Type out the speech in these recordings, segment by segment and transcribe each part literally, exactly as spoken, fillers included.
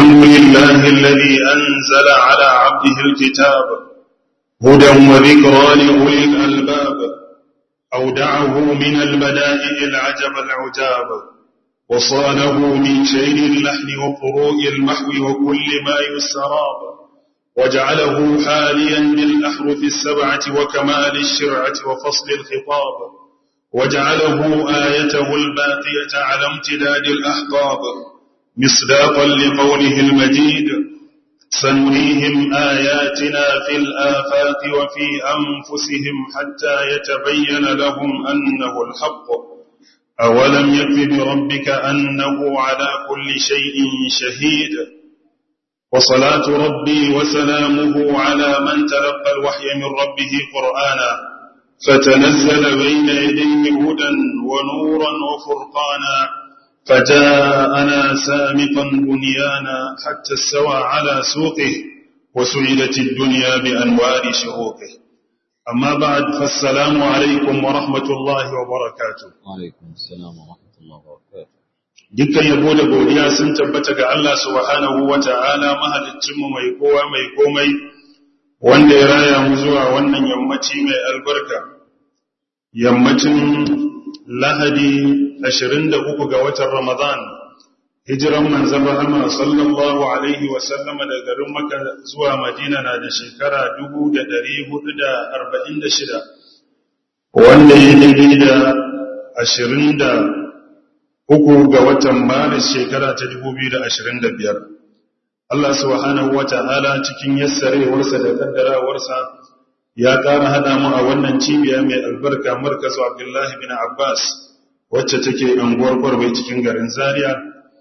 الحمد لله الذي أنزل على عبده الكتاب هدى وذكرى لأولي الألباب، أودعه من البدائع العجب العجاب، وصانه من شين اللحن وفروء المحو وكل ما يسراب، وجعله حاليا بالأحرف السبعة وكمال الشرعة وفصل الخطاب، وجعله آيته الباقية على امتداد الأحقاب مصداقا لقوله المجيد: سنريهم آياتنا في الآفاق وفي أنفسهم حتى يتبين لهم أنه الحق، أولم يكف بربك أنه على كل شيء شهيد. وصلاة ربي وسلامه على من تلقى الوحي من ربه قرآنا، فتنزل بين يديه هدى ونورا وفرقانا، فجاءنا سامقا بنيانا حتى استوى على سوقه، وسعدت الدنيا بأنوار شروقه. أما بعد، فالسلام عليكم ورحمة الله وبركاته. وعليكم السلام ورحمة الله وبركاته. dukkan yabo da godiya sun tabbata ga Allah subhanahu wata'ala, mahaliccinmu mai kowa mai komai, wanda ya raya mu zuwa wannan yammaci mai albarka, yammacin Lahadi ashirin da uku ga watan Ramadan, hijiran manzon rahama sallallahu alaihi wa sallama daga garin Makka zuwa Madina na da shekara dubu da ɗari hudu da arba'in da shida, wanda ya daidai da ashirin da uku ga watan Maris shekara ta dubu biyu da ashirin da biyar. Allah subhanahu wa ta'ala cikin yassarewarsa da kaddarawarsa ya ƙara haɗa mu a wannan cibiya mai albarka, markazu Abdullahi bin Abbas, wacce take unguwar Kwarbai cikin garin Zaria,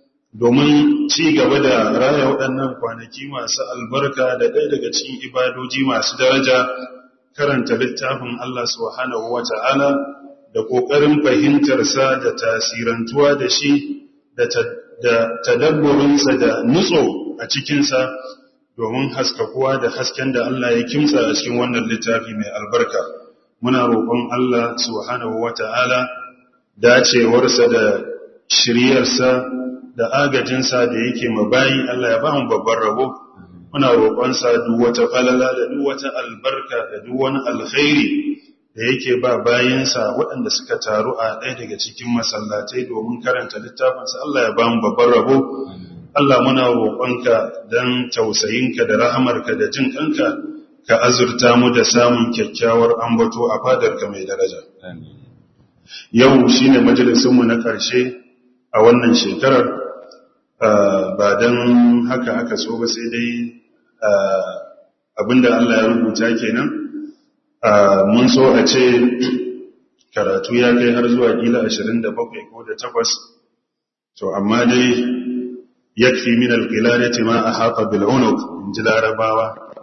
domin ci gaba da raya waɗannan kwanaki masu albarka da ɗaya daga cikin ibadoji masu daraja, karanta littafin Allah subhanahu wa ta'ala da ƙoƙarin fahimtarsa da tasirantuwa da shi da tadabburinsa da nutso a cikinsa, domin haskakuwa da hasken da Allah ya kimsa a cikin wannan littafi mai albarka. Muna roƙon Allah subhanahu wata'ala dacewarsa da shiryarsa da agajinsa da yake mabayi, Allah ya ba mu babban rabo. Muna roƙonsa duk wata falala da duk wata albarka da duk wani alkhairi da yake ba bayinsa waɗanda suka taru a ɗaya daga cikin masallatai domin karanta littafinsa, Allah ya ba mu babban rabo. Allah, muna roƙonka don tausayinka da rahamarka da jin ƙanka, ka azurta mu da samun kyakkyawar ambato a fadarka mai daraja. Yau shi ne majalisunmu na ƙarshe a wannan shekarar, ba don haka aka so ba, sai dai abinda Allah ya rubuta kenan. Mun so a ce karatu ya kai har zuwa kila ashirin da bakwai ko da takwas, to amma dai yakfi min alqiladati ma ahata bil unuq, inji larabawa.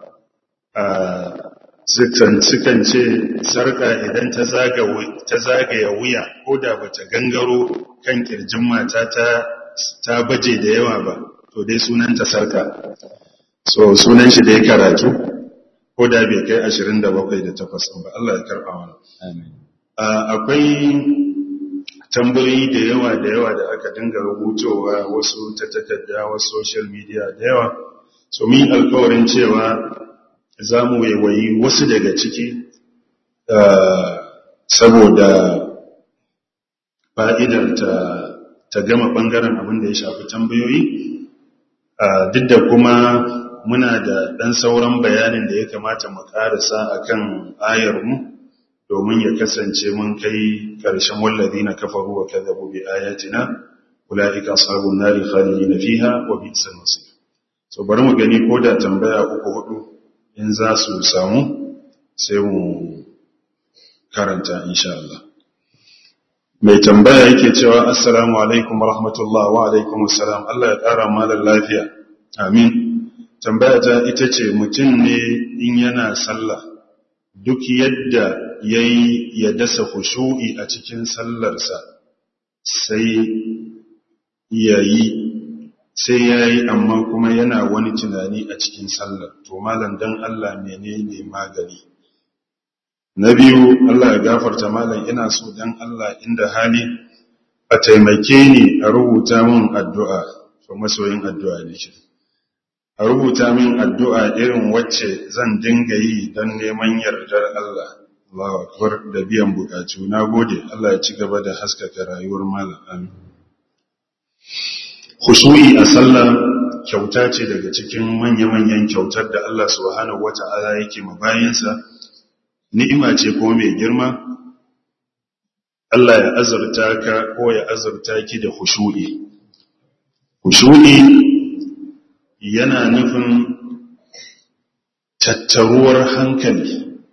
sukan sukan ce sarka idan ta zaga ta zagaya wuya, ko da bata gangaro kan kirjin mata ta ta baje da yawa ba, to dai sunanta sarka. So sunan shi dai karatu, ko da bai kai ashirin da bakwai da takwas ba. Allah ya karba mana. Amin. Akwai tambayoyi da yawa da yawa da aka dinga rubutowa, wasu ta takarda, wasu social media da yawa. So mun alƙawarin cewa za mu waiwayi wasu daga ciki saboda fa'idar ta ta gama bangaren abin da ya shafi tambayoyi, duk da kuma muna da ɗan sauran bayanin da ya kamata mu ƙarasa akan ayarmu, domin ya kasance mun kai ƙarshen wallazina kafaru wa kadhabu bi ayatina ulaika ashabun nari khalidina fiha wa bi'sal masir. So bari mu gani ko da tambaya uku hudu in za su samu sai mu karanta insha Allah. Mai tambaya yake cewa assalamu alaikum warahmatullahi wa alaikum assalam, Allah ya ƙara malan lafiya. Amin. Tambaya ta ita ce, mutum ne in yana sallah duk yadda yayi ya dasa khushu'i a cikin sallarsa sai yayi sai yayi amma kuma yana wani tunani a cikin sallar, to malam dan Allah menene magani? Na biyu, Allah ya gafarta malam, ina so dan Allah inda hali a taimake ni a rubuta min addu'a, to masoyin addu'a ne shi. a rubuta min addu'a irin wacce zan dinga yi don neman yardar Allah Allahu akbar da biyan bukatu. Na gode, Allah ya ci gaba da haskaka rayuwar malam. Amin. Khushu'i a sallah kyauta ce daga cikin manya-manyan kyautar da Allah subhanahu wata'ala yake ma bayinsa. Ni'ima ce ko mai girma. Allah ya azurta ka ko ya azurta ki da khushu'i. Khushu'i yana nufin tattaruwar hankali.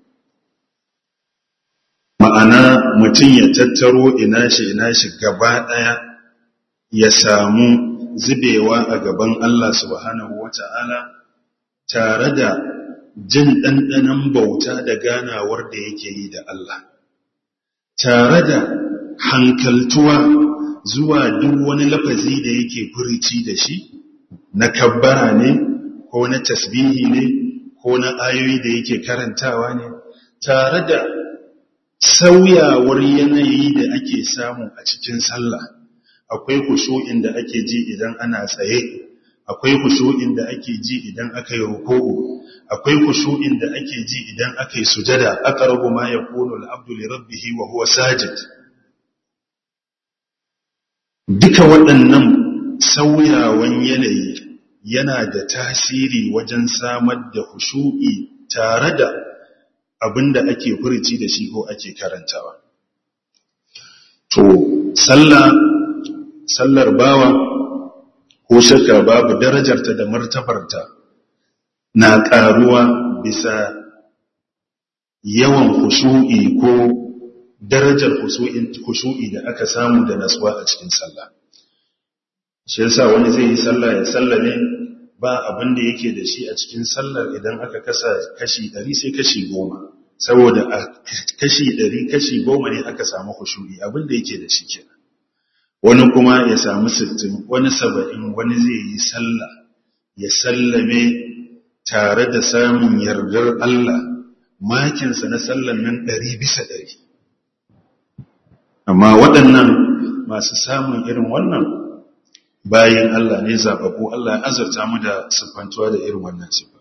Ma'ana mutum ya tattaro ina shi ina shi gaba ɗaya ya samu zubewa a gaban Allah subhanahu wata'ala tare da jin ɗanɗanon bauta da ganawar da yake yi da Allah, tare da hankaltuwa zuwa duk wani lafazi da yake furici da shi, na kabbara ne, ko na tasbihi ne, ko na ayoyi da yake karantawa ne, tare da sauyawar yanayi da ake samu a cikin sallah. Akwai khushu'in da ake ji idan ana tsaye, akwai khushu'in da ake ji idan aka yi ruku'u, akwai khushu'in da ake ji idan aka yi sujada, aqrabu ma yakunu al-'abdu li rabbih wa huwa sajid. Duka waɗannan sauyawan yanayi yana da tasiri wajen samar da khushu'i tare da abinda ake furici da shi ko ake karantawa. To sallah sallar bawa ko shakka babu darajarta da martabarta na ƙaruwa bisa yawan khushu'i ko darajar khushu'i da aka samu da nasuwa a cikin sallah. Shi yasa wani zai yi sallah ya sallame ba abin da yake da shi a cikin sallar idan aka kasa kashi ɗari sai kashi goma, saboda a kashi ɗari kashi goma ne aka samu khushu'i abin da yake da shi kenan. Wani kuma ya samu sittin, wani saba'in, wani zai yi sallah ya sallame tare da samun yardar Allah, makinsa na sallan nan ɗari bisa ɗari. Amma waɗannan masu samun irin wannan bayan Allah ne zaɓaɓɓu, Allah ya azurta mu da siffantuwa da irin wannan siffa.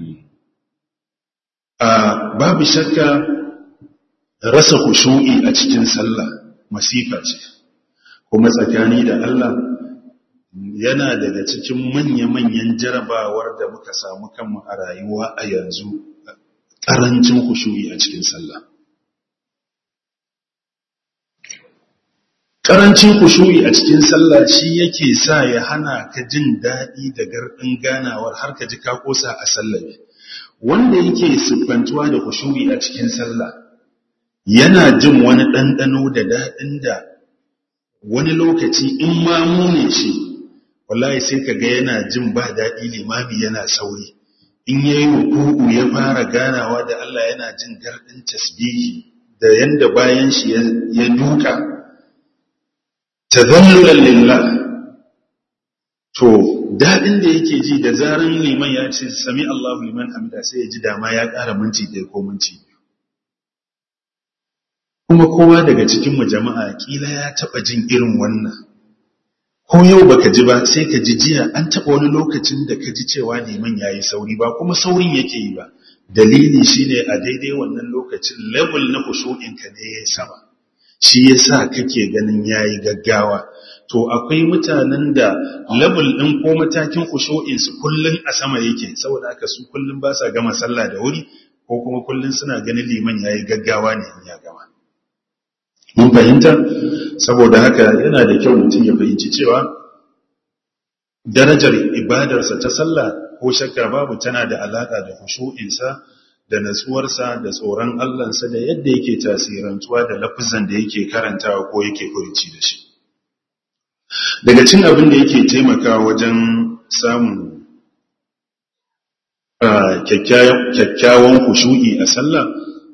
Babu shakka rasa khushu'i a cikin sallah masifa ce. Kuma tsakani da Allah yana daga cikin manya-manyan jarabawar da muka samu kanmu a rayuwa a yanzu, ƙarancin khushu'i a cikin sallah. Ƙarancin khushu'i a cikin sallah shi yake sa ya hana ka jin daɗi da garɗin ganawar har ka ji ka kosa a sallah. Wanda yake siffantuwa da khushu'i a cikin sallah yana jin wani ɗanɗano da daɗin da wani lokaci in ma mune shi wallahi sai kaga yana jin ba daɗi limami yana sauri, in yayi ruku'u ya fara ganawa da Allah yana jin gardin tasbihi da yanda bayan shi ya duka tadhallulan lillah. To daɗin da yake ji da zaran liman ya ce sami Allahu liman hamida sai ya ji dama ya ƙara minti ɗaya ko minti biyu. Kuma kowa daga cikinmu jama'a kila ya taɓa jin irin wannan, ko yau baka ji ba sai ka ji jiya an taɓa wani lokacin da ka ji cewa neman ya yi sauri ba kuma saurin yake yi ba. Dalili shine a daidai wannan lokacin level na kushu'inka ne ya sama, shi ya sa kake ganin ya yi gaggawa. To akwai mutanen da level ɗin ko matakin kushu'insu kullum a sama yake, saboda haka su kullum ba sa gama sallah da wuri, ko kuma kullum suna ganin liman ya yi gaggawa ne in ya gama. Mun fahimta? Saboda haka yana da kyau mutum ya fahimci cewa darajar ibadarsa ta sallah ko shakka babu tana da alaƙa da khushu'insa da natsuwarsa da tsoron Allahnsa da yadda yake tasirantuwa da lafazan da yake karantawa ko yake furici da shi. Daga cin abin da yake taimakawa wajen samun kyakkyawan khushu'i a sallah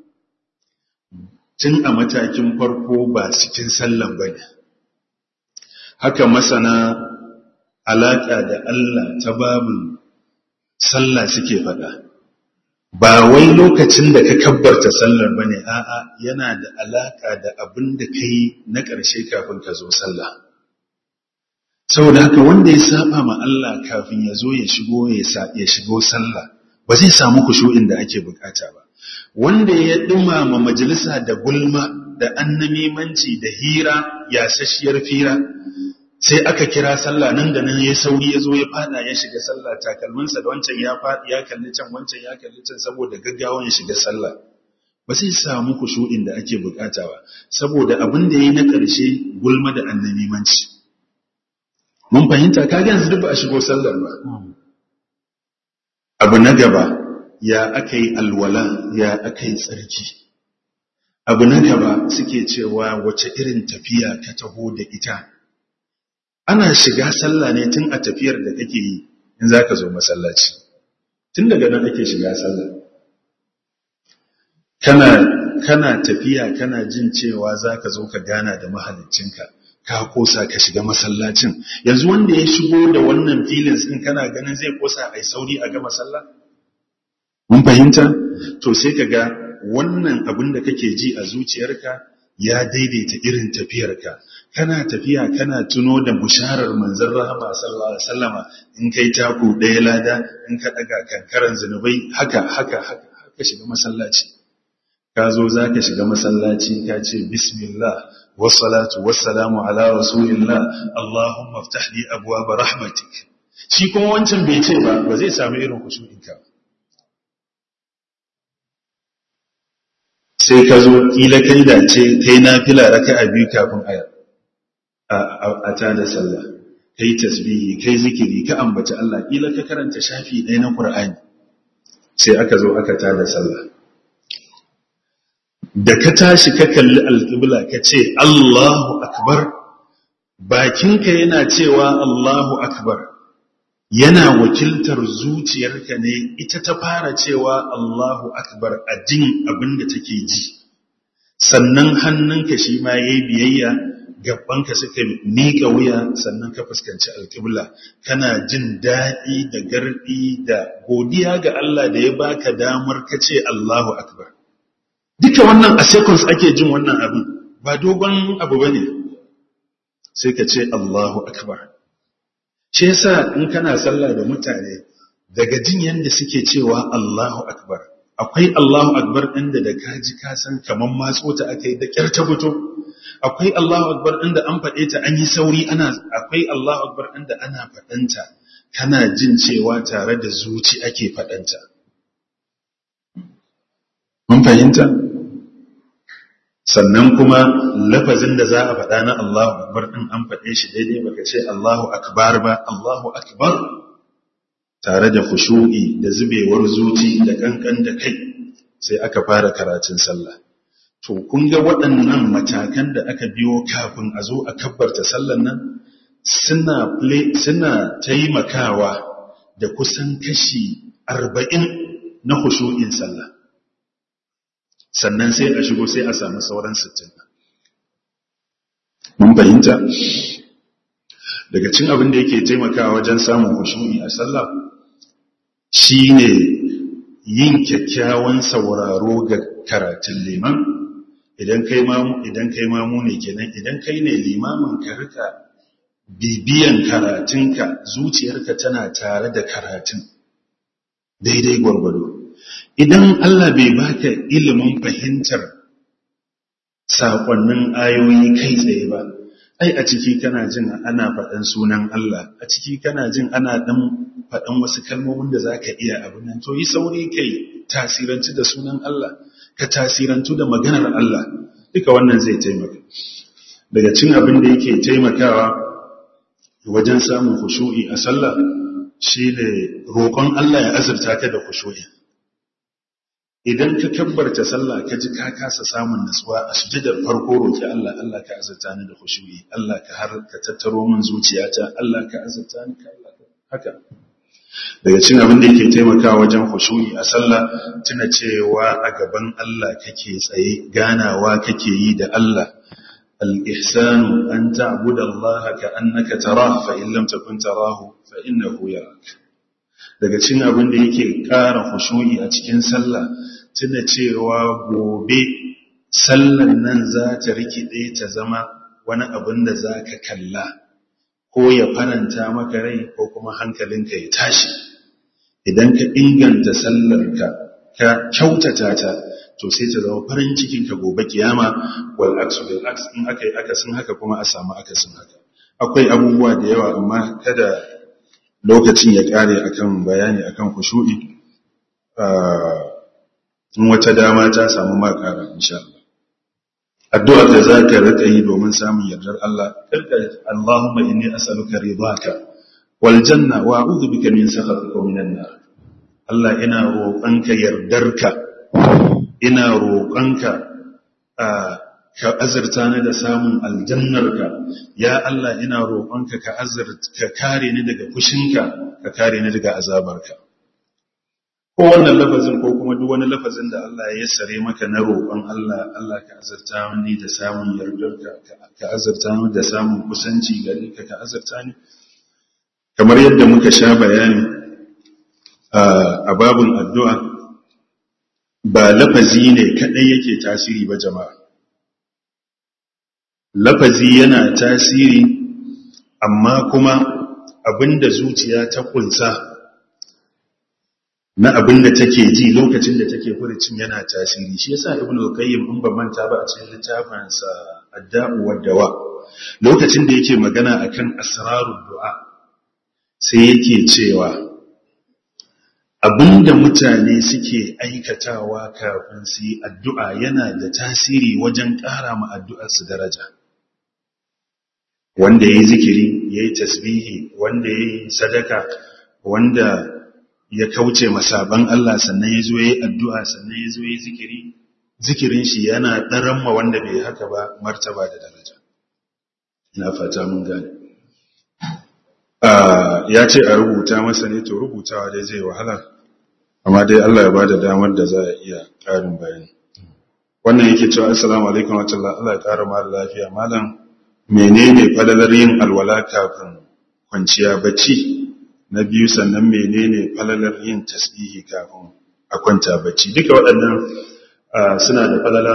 tun a matakin farko ba cikin sallan ba ne. Haka masana alaƙa da Allah ta babin sallah suke faɗa. Ba wai lokacin da ka kabbarta sallar ba ne, a'a yana da alaƙa da abin da ka yi na ƙarshe kafin ka zo sallah. saboda haka wanda ya saba ma Allah kafin ya zo ya shigo ya shigo sallah ba zai samu kushu'in da ake bukata ba. Wanda ya dumama majalisa da gulma da annamimanci da hira yasasshiyar fira sai aka kira sallah nan da nan ya sauri ya zo ya fada ya shiga sallah, takalminsa da wancan ya fadi ya kalli can wancan ya kalli can saboda gaggawan ya shiga sallah, ba sai samu kushu'in da ake bukata ba saboda abin da yayi na ƙarshe gulma da annamimanci. Mun fahimta kaga yanzu duk ba a shigo sallar ba. Abu na gaba ya akai alwala ya akai tsarki. Abu na gaba suke cewa wace irin tafiya ka taho da ita. Ana shiga sallah ne tun a tafiyar da kake yi in zaka zo masallaci. Tun daga nan ake shiga sallah. Kana kana tafiya kana jin cewa zaka zo ka gana da mahaliccinka. Ka kosa ka shiga masallacin. Yanzu wanda ya shigo da wannan feelings din kana ganin zai kosa ai sauri a ga masalla? Mun fahimta? To sai kaga wannan abin da kake ji a zuciyarka ya daidaita irin tafiyarka. Kana tafiya kana tuno da busharar manzon rahama sallallahu alaihi wasallama, in kai taku ɗaya lada, in ka daga kankaran zinubai, haka haka haka haka shiga masallaci. Ka zo zaka shiga masallaci ka ce bismillah wassalatu wassalamu ala rasulillah allahumma iftah li abwaab rahmatik. Shi kuma wancan bai ce ba ba zai samu irin kushu'inka. Sai ka zo kila kai da ce kai nafila raka'a biyu kafin a a tada sallah, kai tasbihi kai zikiri ka ambaci Allah, kila ka karanta shafi ɗaya na Qur'ani, sai aka zo aka tada sallah. Da ka tashi ka kalli alƙibla ka ce Allahu akbar, bakinka yana cewa Allahu akbar, yana wakiltar zuciyarka ne ita ta fara cewa Allahu akbar a jin abin da take ji, sannan hannunka shi ma yayi biyayya, gabanka suka miƙa wuya, sannan ka fuskanci alƙibla, kana jin daɗi da garɗi da godiya ga Allah da ya baka damar ka ce Allahu akbar. Duka wannan a seconds ake jin wannan abin, ba dogon abu bane. Sai ka ce Allahu akbar. Shi yasa in kana sallah da mutane daga jin yanda suke cewa Allahu akbar, akwai Allahu akbar ɗin da da kaji ka san kaman matso ta akai da kyar ta fito, akwai Allahu akbar ɗin da an faɗe ta an yi sauri, ana akwai Allahu akbar ɗin da ana faɗanta kana jin cewa tare da zuci ake faɗanta. Mun fahimta? Sannan kuma lafazin da za a faɗa na Allahu akbar ɗin an faɗe shi daidai, baka ce Allahu akbar ba, Allahu akbar tare da khushu'i da zubewar zuci da kankan da kai, sai aka fara karatun sallah. To kun ga waɗannan matakan da aka biyo kafin a zo a kabbarta sallan nan suna play, suna taimakawa da kusan kashi arba'in na khushu'in sallah. Sannan sai a shigo sai a samu sauran sittin. Mun fahimta? Daga cin abin da yake taimakawa wajen samun khushu'i a sallah shine yin kyakkyawan sauraro ga karatun liman. Idan kai mamu idan kai mamu ne kenan, idan kai ne limamin ka rika bibiyan karatunka, zuciyarka tana tare da karatun daidai gwargwado. Idan Allah bai baka ilimin fahimtar saƙonnin ayoyi kai tsaye ba, ai a ciki kana jin ana faɗan sunan Allah, a ciki kana jin ana ɗan faɗan wasu kalmomin da za ka iya abin nan, to yi sauri kai tasirantu da sunan Allah, ka tasirantu da maganar Allah, duka wannan zai taimaka. Daga cin abin da yake taimakawa wajen samun khushu'i a sallah shi ne roƙon Allah ya azurta ka da khushu'i. Idan ka kabbarta sallah ka ji ka kasa samun nutsuwa a sujudar farko, roki Allah, Allah ka azurta ni da khushu'i, Allah ka har ka tattaro min zuciyata, Allah ka azurta ni ka Allah ka haka. Daga cikin abin da yake taimakawa wajen khushu'i a sallah, tuna cewa a gaban Allah kake tsaye, ganawa kake yi da Allah. Al-ihsanu an ta'budu Allah ka'annaka tarahu fa in lam takun tarahu fa innahu yarak. Daga cikin abin da yake ƙara khushu'i a cikin sallah, tuna cewa gobe sallan nan za ta rikide ta zama wani abin da za ka kalla, ko ya faranta maka rai ko kuma hankalinka ya tashi. Idan ka inganta sallarka ka kyautata ta to sai ta zama farin cikin ka gobe kiyama, wal aksu bil aks, in aka yi akasin haka kuma a samu akasin haka. Akwai abubuwa da yawa amma kada lokacin ya kare akan bayani akan khushu'i. In wata dama ta samu ma ƙara insha Allah. Addu'ar da za ka rika yi domin samun yardar Allah, karka Allahumma inni as'aluka ridaka wal janna wa a'udhu bika min sakhatika wa minan nar. Allah ina roƙonka yardarka, ina roƙonka ka azurta ni da samun aljannarka. Ya Allah ina roƙonka ka azurta ka kare ni daga fushinka, ka kare ni daga azabarka. Ko wannan lafazin ko kuma duk wani lafazin da Allah ya yassare maka na roƙon Allah, Allah ka azurta ni da samun yardarka, ka azurta ni da samun kusanci gare ka, ka azurta ni. Kamar yadda muka sha bayani a babun addu'a, ba lafazi ne kadai yake tasiri ba jama'a. Lafazi yana tasiri, amma kuma abinda zuciya ta kunsa na abin da take ji lokacin da take furucin yana tasiri. Shi yasa Ibn al-Qayyim in ba manta ba a cikin littafin sa Ad-Da'u wad-Dawa, lokacin da yake magana akan asrarud du'a, sai yake cewa abinda mutane suke aikatawa kafin su yi addu'a yana da tasiri wajen ƙara ma addu'ar su daraja. Wanda yayi zikiri, yayi tasbihi, wanda yayi sadaka, wanda ya kauce masaban Allah sannan ya zo ya yi addu'a sannan ya zo ya yi zikiri, zikirin shi yana ɗaran ma wanda bai haka ba martaba da daraja. Ina fata mun gane. Ya ce a rubuta masa ne, to rubutawa dai zai wahala, amma dai Allah ya ba da damar da za a iya ƙarin bayani. Wannan yake cewa assalamu alaikum wa rahmatullahi, Allah ya ƙara mara lafiya. Malam, menene falalar yin alwala kafin kwanciya bacci? Na biyu, sannan menene falalar yin tasbihi kafin a kwanta bacci? Duka waɗannan suna da falala.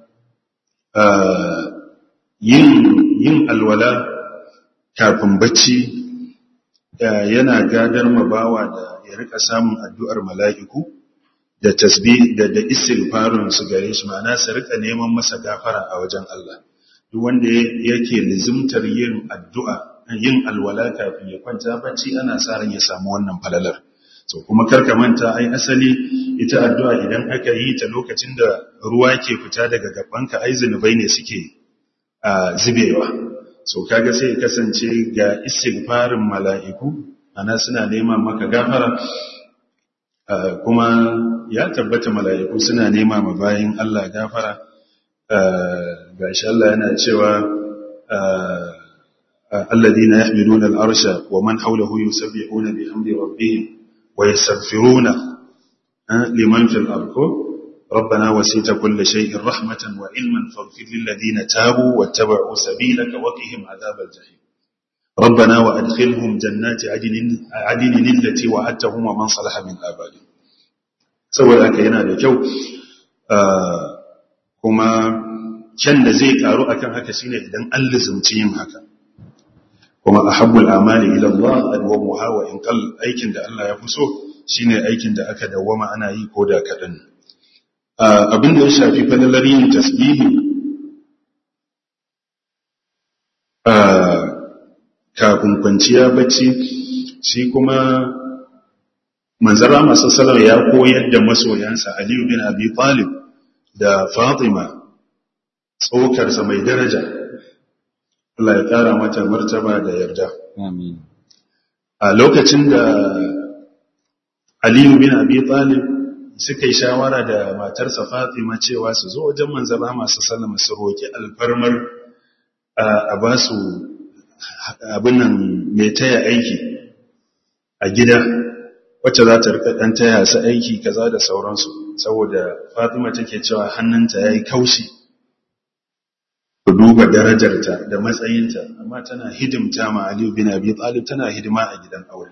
Yin yin alwala kafin bacci yana gadar mabawa da ya rika samun addu'ar mala'iku da tasbih da da istighfarun su gare shi, ma'ana su rika neman masa gafara a wajen Allah. Duk wanda yake lizimtar yin addu'a, yin alwala kafin ya kwanta bacci, ana sa ran ya samu wannan falalar. So kuma karka manta, ai asali ita addu'a idan aka yi ta lokacin da ruwa ke fita daga gabanka, ai zinubai ne suke a zubewa. So kaga sai kasance ga istighfarin mala'iku, ana suna nema maka gafara. Kuma ya tabbata mala'iku suna nema ma bayin Allah gafara. Gashi Allah yana cewa الذين يحملون العرش ومن حوله يسبحون بحمد ربهم ويستغفرون لمن في الأرض ربنا وسعت كل شيء رحمة وعلما فاغفر للذين تابوا واتبعوا سبيلك وقهم عذاب الجحيم ربنا وأدخلهم جنات عدن التي وعدتهم ومن صلح من آبائهم. saboda haka yana da kyau, kuma kyan da zai karu akan haka shine idan an lizumci yin haka. Kuma ahabbul amali ila Allah adwamuha wa in qall, aikin da Allah ya fi so shine aikin da aka dawwama ana yi ko da kadan. Abin da ya shafi falalar yin tasbihi kafin kwanciya bacci, shi kuma manzon Allah sallallahu alaihi ya koyar da masoyansa Ali bin Abi Talib da Fatima, tsokarsa mai daraja, Allah ya ƙara mata martaba da yarda. Amin. A lokacin da Aliyu bin Abi Talib suka yi shawara da matarsa Fatima cewa su zo wajen manzon Allah sallallahu su roki alfarmar a ba su abin nan mai taya aiki a gida, wacce za ta rika dan taya su aiki kaza da sauransu, saboda Fatima take cewa hannunta yayi kaushi. Ku duba darajarta da matsayinta, amma tana hidimta ma Aliyu bin Abi Talib, tana hidima a gidan aure.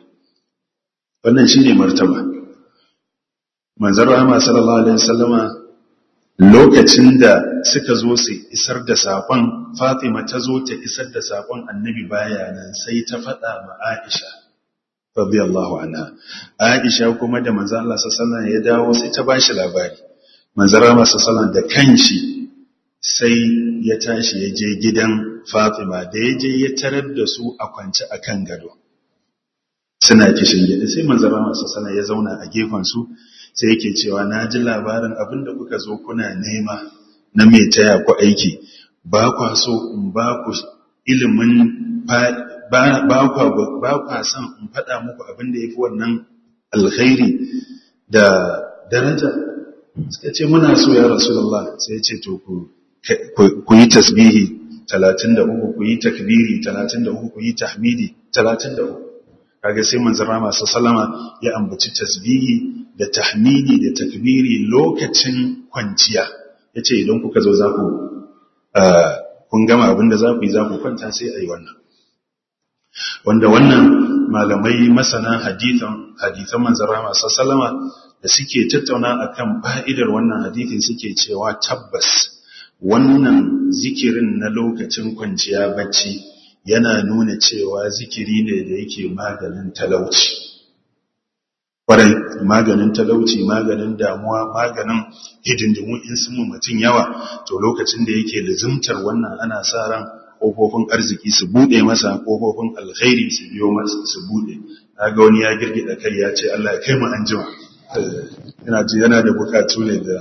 Wannan shine martaba. Manzon Rahama sallallahu alaihi wasallama lokacin da suka zo su isar da saƙon, Fatima ta zo ta isar da saƙon annabi baya nan, sai ta faɗa ma Aisha radiyallahu anha. Aisha kuma da manzo Allah sallallahu alaihi wasallam ya dawo sai ta bashi labari. Manzo Allah sallallahu alaihi wasallam da kanshi sai ya tashi ya je gidan Fatima, da ya je ya tarar da su a kwance akan gado suna kishin gida. Sai manzo Allah sallallahu alaihi wasallam ya zauna a gefen su, sai yake cewa na ji labarin abinda kuka zo kuna nema na mai taya ku aiki, ba kwa so in ba ku ilimin ba kwa son in faɗa muku abinda ya fi wannan alkhairi da daraja. Suka ce muna so ya Rasulullah. Sai ce to ku yi tasbihi talatin da uku, ku yi takbiri talatin da uku, ku yi tahmidi talatin da uku. Kaga sai manzara masu salama ya ambaci tasbihi da tahmidi da takbiri lokacin kwanciya. Ya ce idan kuka zo za ku kun gama abinda za ku yi za ku kwanta sai a yi wannan. Wanda wannan malamai masana hadithan hadithan manzara masu salama da suke tattauna akan fa'idar wannan hadithin suke cewa tabbas wannan zikirin na lokacin kwanciya bacci yana nuna cewa zikiri ne da yake maganin talauci. Kwarai, maganin talauci, maganin damuwa, maganin hidindimu in sun mutum yawa, to lokacin da yake lizimtar wannan ana sa ran ƙofofin arziki su buɗe masa, ƙofofin alkhairi su biyo masa su buɗe. Na ga wani ya girgida kai ya ce Allah ya kai mu anjima. Ina ji yana da bukatu ne da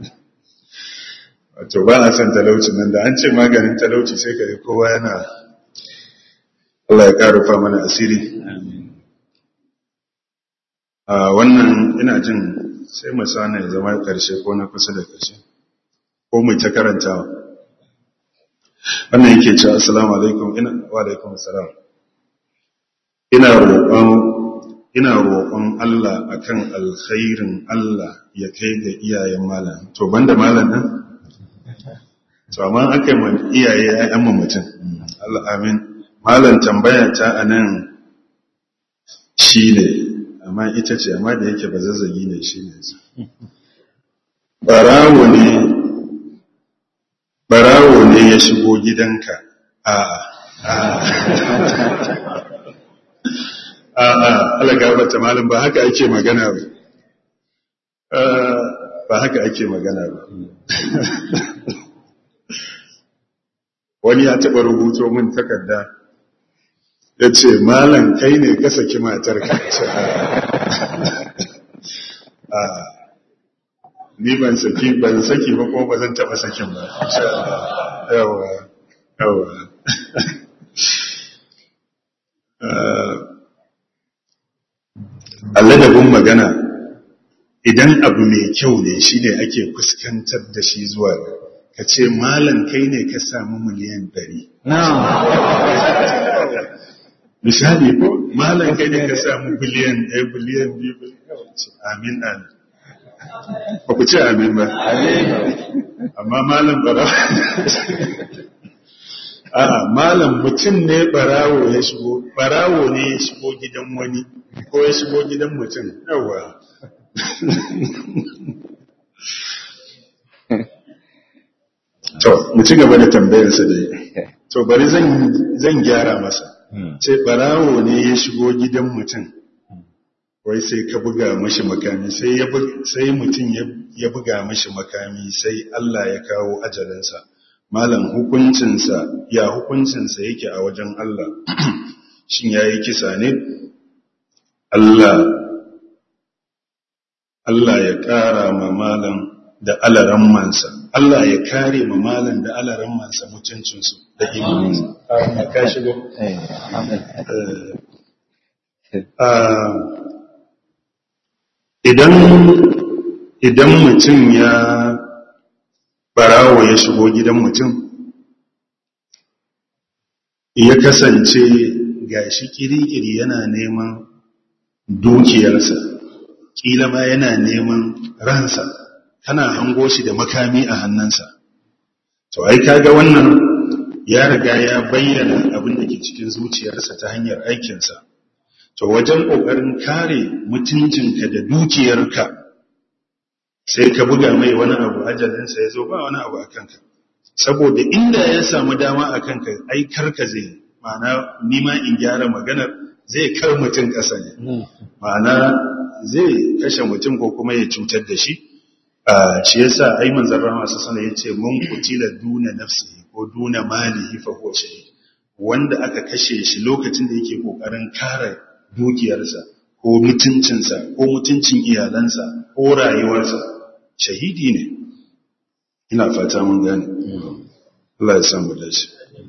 wato ba a san talauci nan, da an ce maganin talauci sai ka kowa yana Allah ya ƙarufa mana asiri. A wannan ina jin sai mu sana ya zama ƙarshe ko na kusa da ƙarshe ko mu ta karantawa. Wannan yake cewa assalamu alaikum. Ina wa alaikum assalam. Ina roƙon ina roƙon Allah akan alkhairin Allah ya kai ga iyayen malam. To banda malam nan? To amma aka yi mun iyaye ayyan mu mutum. Allah amin. Malam tambaya ta anan shine, amma ita ce, amma da yake ba zazzagi ne shine. Barawo ne barawo ne ya shigo gidanka. A'a. A'a, Allah gabata malam ba haka ake magana ba. Ba haka ake magana ba. Wani ya taɓa rubuto min takarda ya ce, malam kai ne ka saki matarka. Ni ban saki ban saki ba ko ba zan taɓa sakin ba. Yawa, yawa. Alladabin magana, idan abu mai kyau ne shi ne ake fuskantar da shi zuwa ka ce malam kai ne ka samu miliyan ɗari. Misali ko malam kai ne ka samu biliyan ɗaya biliyan biyu biliyan. Amin amin. Ba ku ce amin ba. Amma malam bara. A'a, malam mutum ne barawo ya shigo, barawo ne ya shigo gidan wani, ko ya shigo gidan mutum, yawa. To, mu ci gaba da tambayarsa da yi. To, bari zan gyara masa. Ce, barawo ne ya shigo gidan mutum, wai sai ka buga mashi makami, sai mutum ya buga mashi makami, sai Allah ya kawo ajalinsa. Malam hukuncinsa ya hukuncinsa yake a wajen Allah. Shin ya yi kisa ne? Allah Allah ya ƙara ma malam da alarammansa, Allah ya kare ma malam da alarammansa mutuncinsu da imaninsa. A ka shigo? Idan idan mutum ya barawo ya shigo gidan mutum, ya kasance gashi kiri-kiri yana neman dukiyarsa, kila ma yana neman ransa, kana hango shi da makami a hannunsa. To ai kaga wannan ya riga ya bayyana abin da ke cikin zuciyarsa ta hanyar aikinsa. To wajen ƙoƙarin kare mutuncinka da dukiyarka, sai ka buga mai wani abu ajalinsa ya zo ba wani abu a kanka, saboda inda ya samu dama a kanka ai karka zai, ma'ana nima in gyara maganar zai kar mutum ƙasa ne, ma'ana zai kashe mutum ko kuma ya cutar da shi. Shi yasa ai manzon rahama sallallahu alaihi wasallam yace mun kutila duna nafsihi ko duna malihi fa huwa shahid, wanda aka kashe shi lokacin da yake kokarin kare dukiyarsa ko mutuncinsa ko mutuncin iyalansa ko rayuwarsa, shahidi ne. Ina fata mun gane. Allah ya samu dace.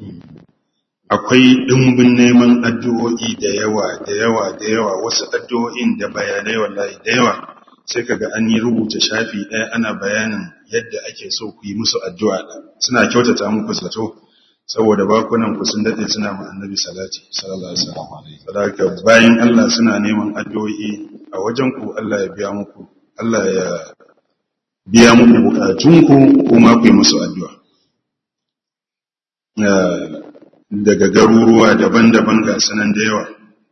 Akwai dimbin neman addu'o'i da yawa da yawa da yawa, wasu addu'o'in da bayanai wallahi da yawa, sai kaga an yi rubuta shafi ɗaya ana bayanin yadda ake so ku yi musu addu'a. Suna kyautata muku zato saboda bakunan ku sun dade suna ma annabi salati sallallahu alaihi wasallam. Saboda bayan Allah suna neman addu'o'i a wajen ku, Allah ya biya muku, Allah ya biya muku bukatunku, kuma ku yi musu addu'a. Daga garuruwa daban-daban ga sanan da yawa.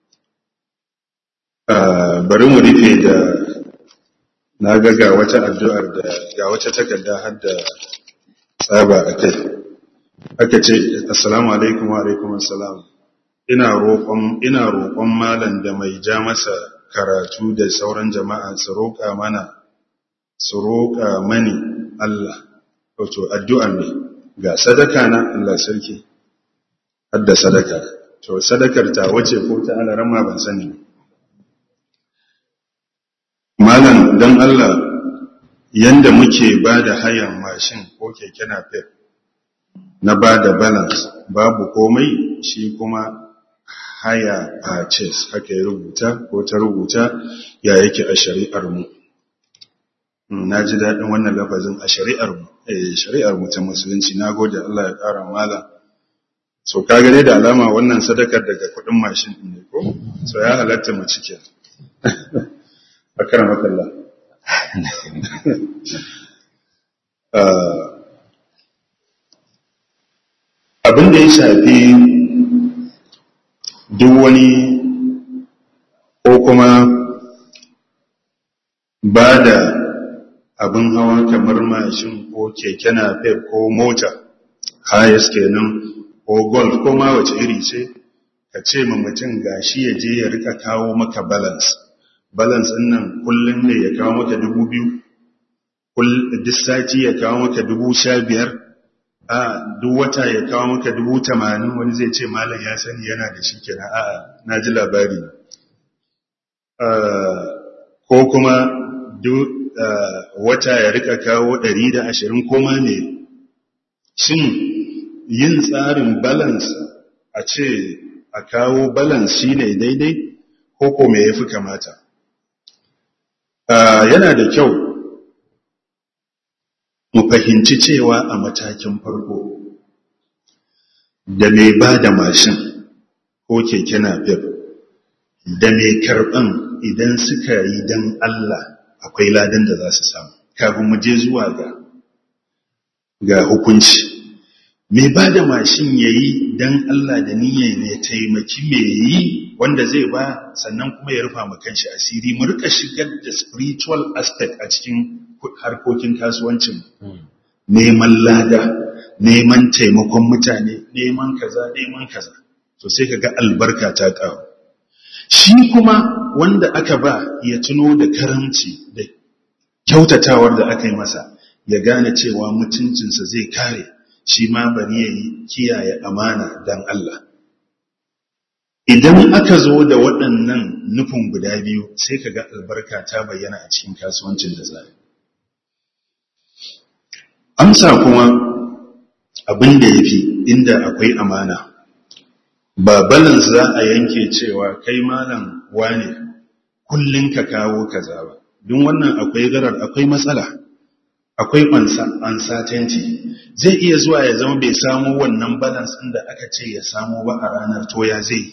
Bari mu rufe da na ga ga wata addu'ar da ga wata takarda har da tsaba a kai. Aka ce, Assalamu alaikum wa alaikum assalam. Ina roƙon ina roƙon malam da mai ja masa karatu da sauran jama'a su roƙa mana su roƙa mani Allah. Wato addu'ar ne. Ga sadaka na Allah sarki. Har da sadaka. To sadakar ta wace ko ta alaran ma ban sani. Malam dan Allah, yanda muke ba da hayan mashin ko keke napep na ba da balance babu komai, shi kuma haya purchase haka ya rubuta ko ta rubuta, ya yake a shari'ar mu. Na ji daɗin wannan lafazin a shari'ar mu, eh shari'ar mu ta musulunci. Na gode, Allah ya ƙara malam. So ka gane da alama wannan sadakar daga kuɗin mashin ne ko? So ya halatta mu cike. Akara makalla. Abin da ya shafi duk wani ko kuma ba da abin hawa kamar mashin ko keke napep ko mota, hayas kenan, ko golf ko ma wace iri ce, ka ce ma mutum gashi ya je ya rika kawo maka balance. Balance ɗin nan kullum ne ya kawo maka dubu biyu, duk sati ya kawo maka dubu sha biyar, a duk wata ya kawo maka dubu tamanin. Wani zai ce malam ya sani yana da shi kenan, a na ji labari. Ko kuma duk wata ya rika kawo ɗari da ashirin ko ma ne. Shin yin tsarin balance a ce a kawo balance shi ne daidai ko ko me ya fi kamata? Uh, yana da kyau mu fahimci cewa a matakin farko da mai ba da mashin ko keke napep da mai karɓan idan suka yi don Allah akwai ladan da za su samu. Kafin mu je zuwa ga ga hukunci, mai ba da mashin ya yi don Allah da niyyar ya taimaki mai yi wanda zai ba, sannan kuma ya rufa ma kanshi asiri. Mu rika shigar da spiritual aspect a cikin harkokin kasuwancin, neman lada, neman taimakon mutane, neman kaza neman kaza, to sai kaga albarka ta kawo. Shi kuma wanda aka ba ya tuno da karamci da kyautatawar da aka yi masa, ya gane cewa mutuncinsa zai kare, shi ma bari ya yi kiyaye amana dan Allah. Idan aka zo da waɗannan nufin guda biyu, sai ka ga albarka ta bayyana a cikin kasuwancin da za a yi. Amsa kuma abin da ya fi inda akwai amana, ba balin za a yanke cewa kai malam wane kullum ka kawo kaza ba. Don wannan akwai garar, akwai matsala, akwai uncertainty. Zai iya zuwa ya zama bai samu wannan balance ɗin da aka ce ya samu ba a ranar, to ya zai.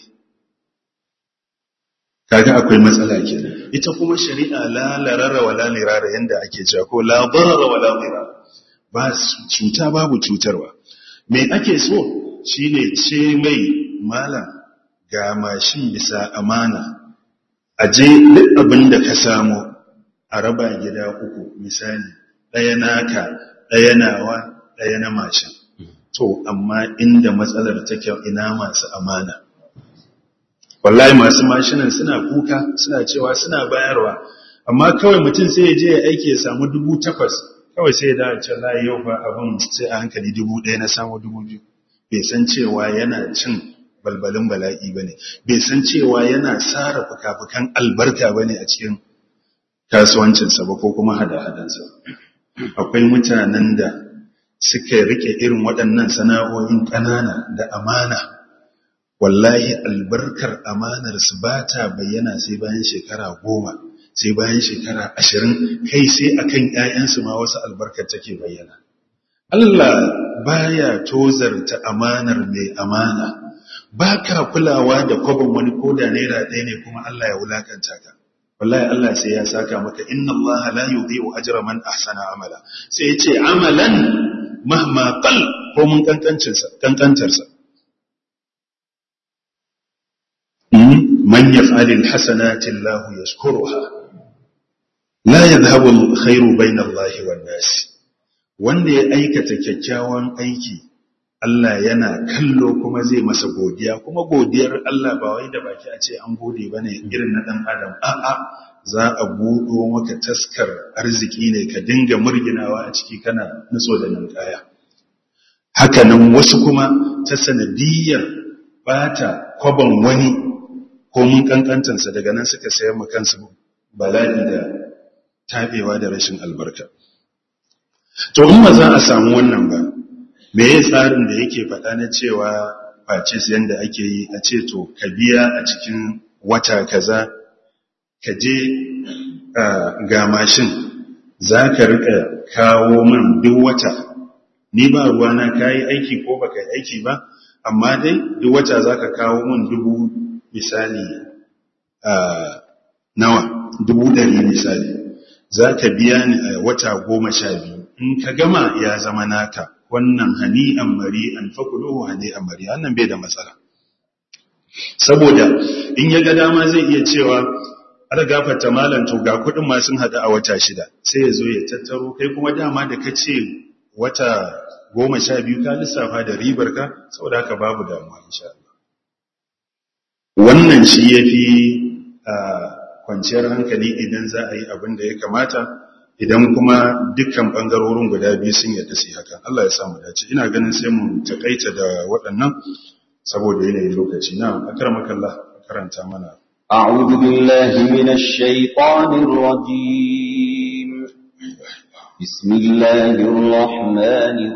Kaga akwai matsala kenan. Ita kuma shari'a la larara wa la lirara, yanda ake cewa, ko la darara wa la dirara, ba cuta babu cutarwa. Me ake so shine ce mai malam ga mashin bisa amana, aje duk abin da ka samu a raba gida uku misali ɗaya naka ɗaya nawa ɗaya na mashin to amma inda matsalar take ina masu amana wallahi masu mashinan suna kuka suna cewa suna bayarwa amma kawai mutum sai ya je ya aiki ya samu dubu takwas kawai sai ya dawo can layi yau fa abin sai a hankali dubu ɗaya na samu dubu biyu bai san cewa yana cin balbalin bala'i ba ne bai san cewa yana tsara fuka-fukan albarka ba ne a cikin kasuwancinsa ba ko kuma hada-hadansa akwai mutanen da suka rike irin waɗannan sana'o'in ƙanana da amana wallahi albarkar amanarsu ba ta bayyana sai bayan shekara goma sai bayan shekara ashirin kai sai akan ‘ya'yansu ma wasu albarkar take bayyana Allah baya tozarta amanar mai amana ba ka kulawa da kwabin wani koda naira ɗaya ne kuma Allah ya wulakanta ka wallahi Allah sai ya saka maka inna Allah la yudhi'u ajra man ahsana amala sai ya ce amalan mahma qal ko mun kankancin sa kankantar sa man yaf'alu alhasanati Allah yashkuruha la yadhhabu alkhairu bayna Allah wan nas wanda ya aikata kyakkyawan aiki Allah yana kallo kuma zai masa godiya kuma godiyar Allah ba wai da baki a ce an gode bane irin na dan adam a'a za a buɗo maka taskar arziki ne ka dinga murginawa a ciki kana nutso da ninkaya haka nan wasu kuma ta sanadiyar bata kwaban wani ko mun kankantansa daga nan suka sayar mu kansu bala'i da tabewa da rashin albarka to in ba za a samu wannan ba me ya tsarin da yake faɗa na cewa purchase yanda ake yi a ce to ka biya a cikin wata kaza ka je ga mashin za ka rika kawo min duk wata ni ba ruwana ka yi aiki ko baka yi aiki ba amma dai duk wata za ka kawo min dubu misali nawa dubu ɗari misali za ka biya ni a wata goma sha biyu in ka gama ya zama naka wannan hani'an mari'an fakuluhu hani'an mari'an nan bai da matsala saboda in ya ga dama zai iya cewa ala gafarta malam to ga kudin ma sun hada a wata shida sai ya zo ya tattaro kai kuma dama da kace wata goma sha biyu ka lissafa da ribar ka saboda haka babu damuwa insha Allah wannan shi yafi kwanciyar hankali idan za a yi abin da ya kamata idan kuma dukkan bangarorin guda biyu sun yadda su haka Allah ya samu dace ina ganin sai mu takaita da waɗannan saboda yanayin lokaci na akramakallah karanta mana a'udhu billahi minash shaitanir rajim bismillahir rahmanir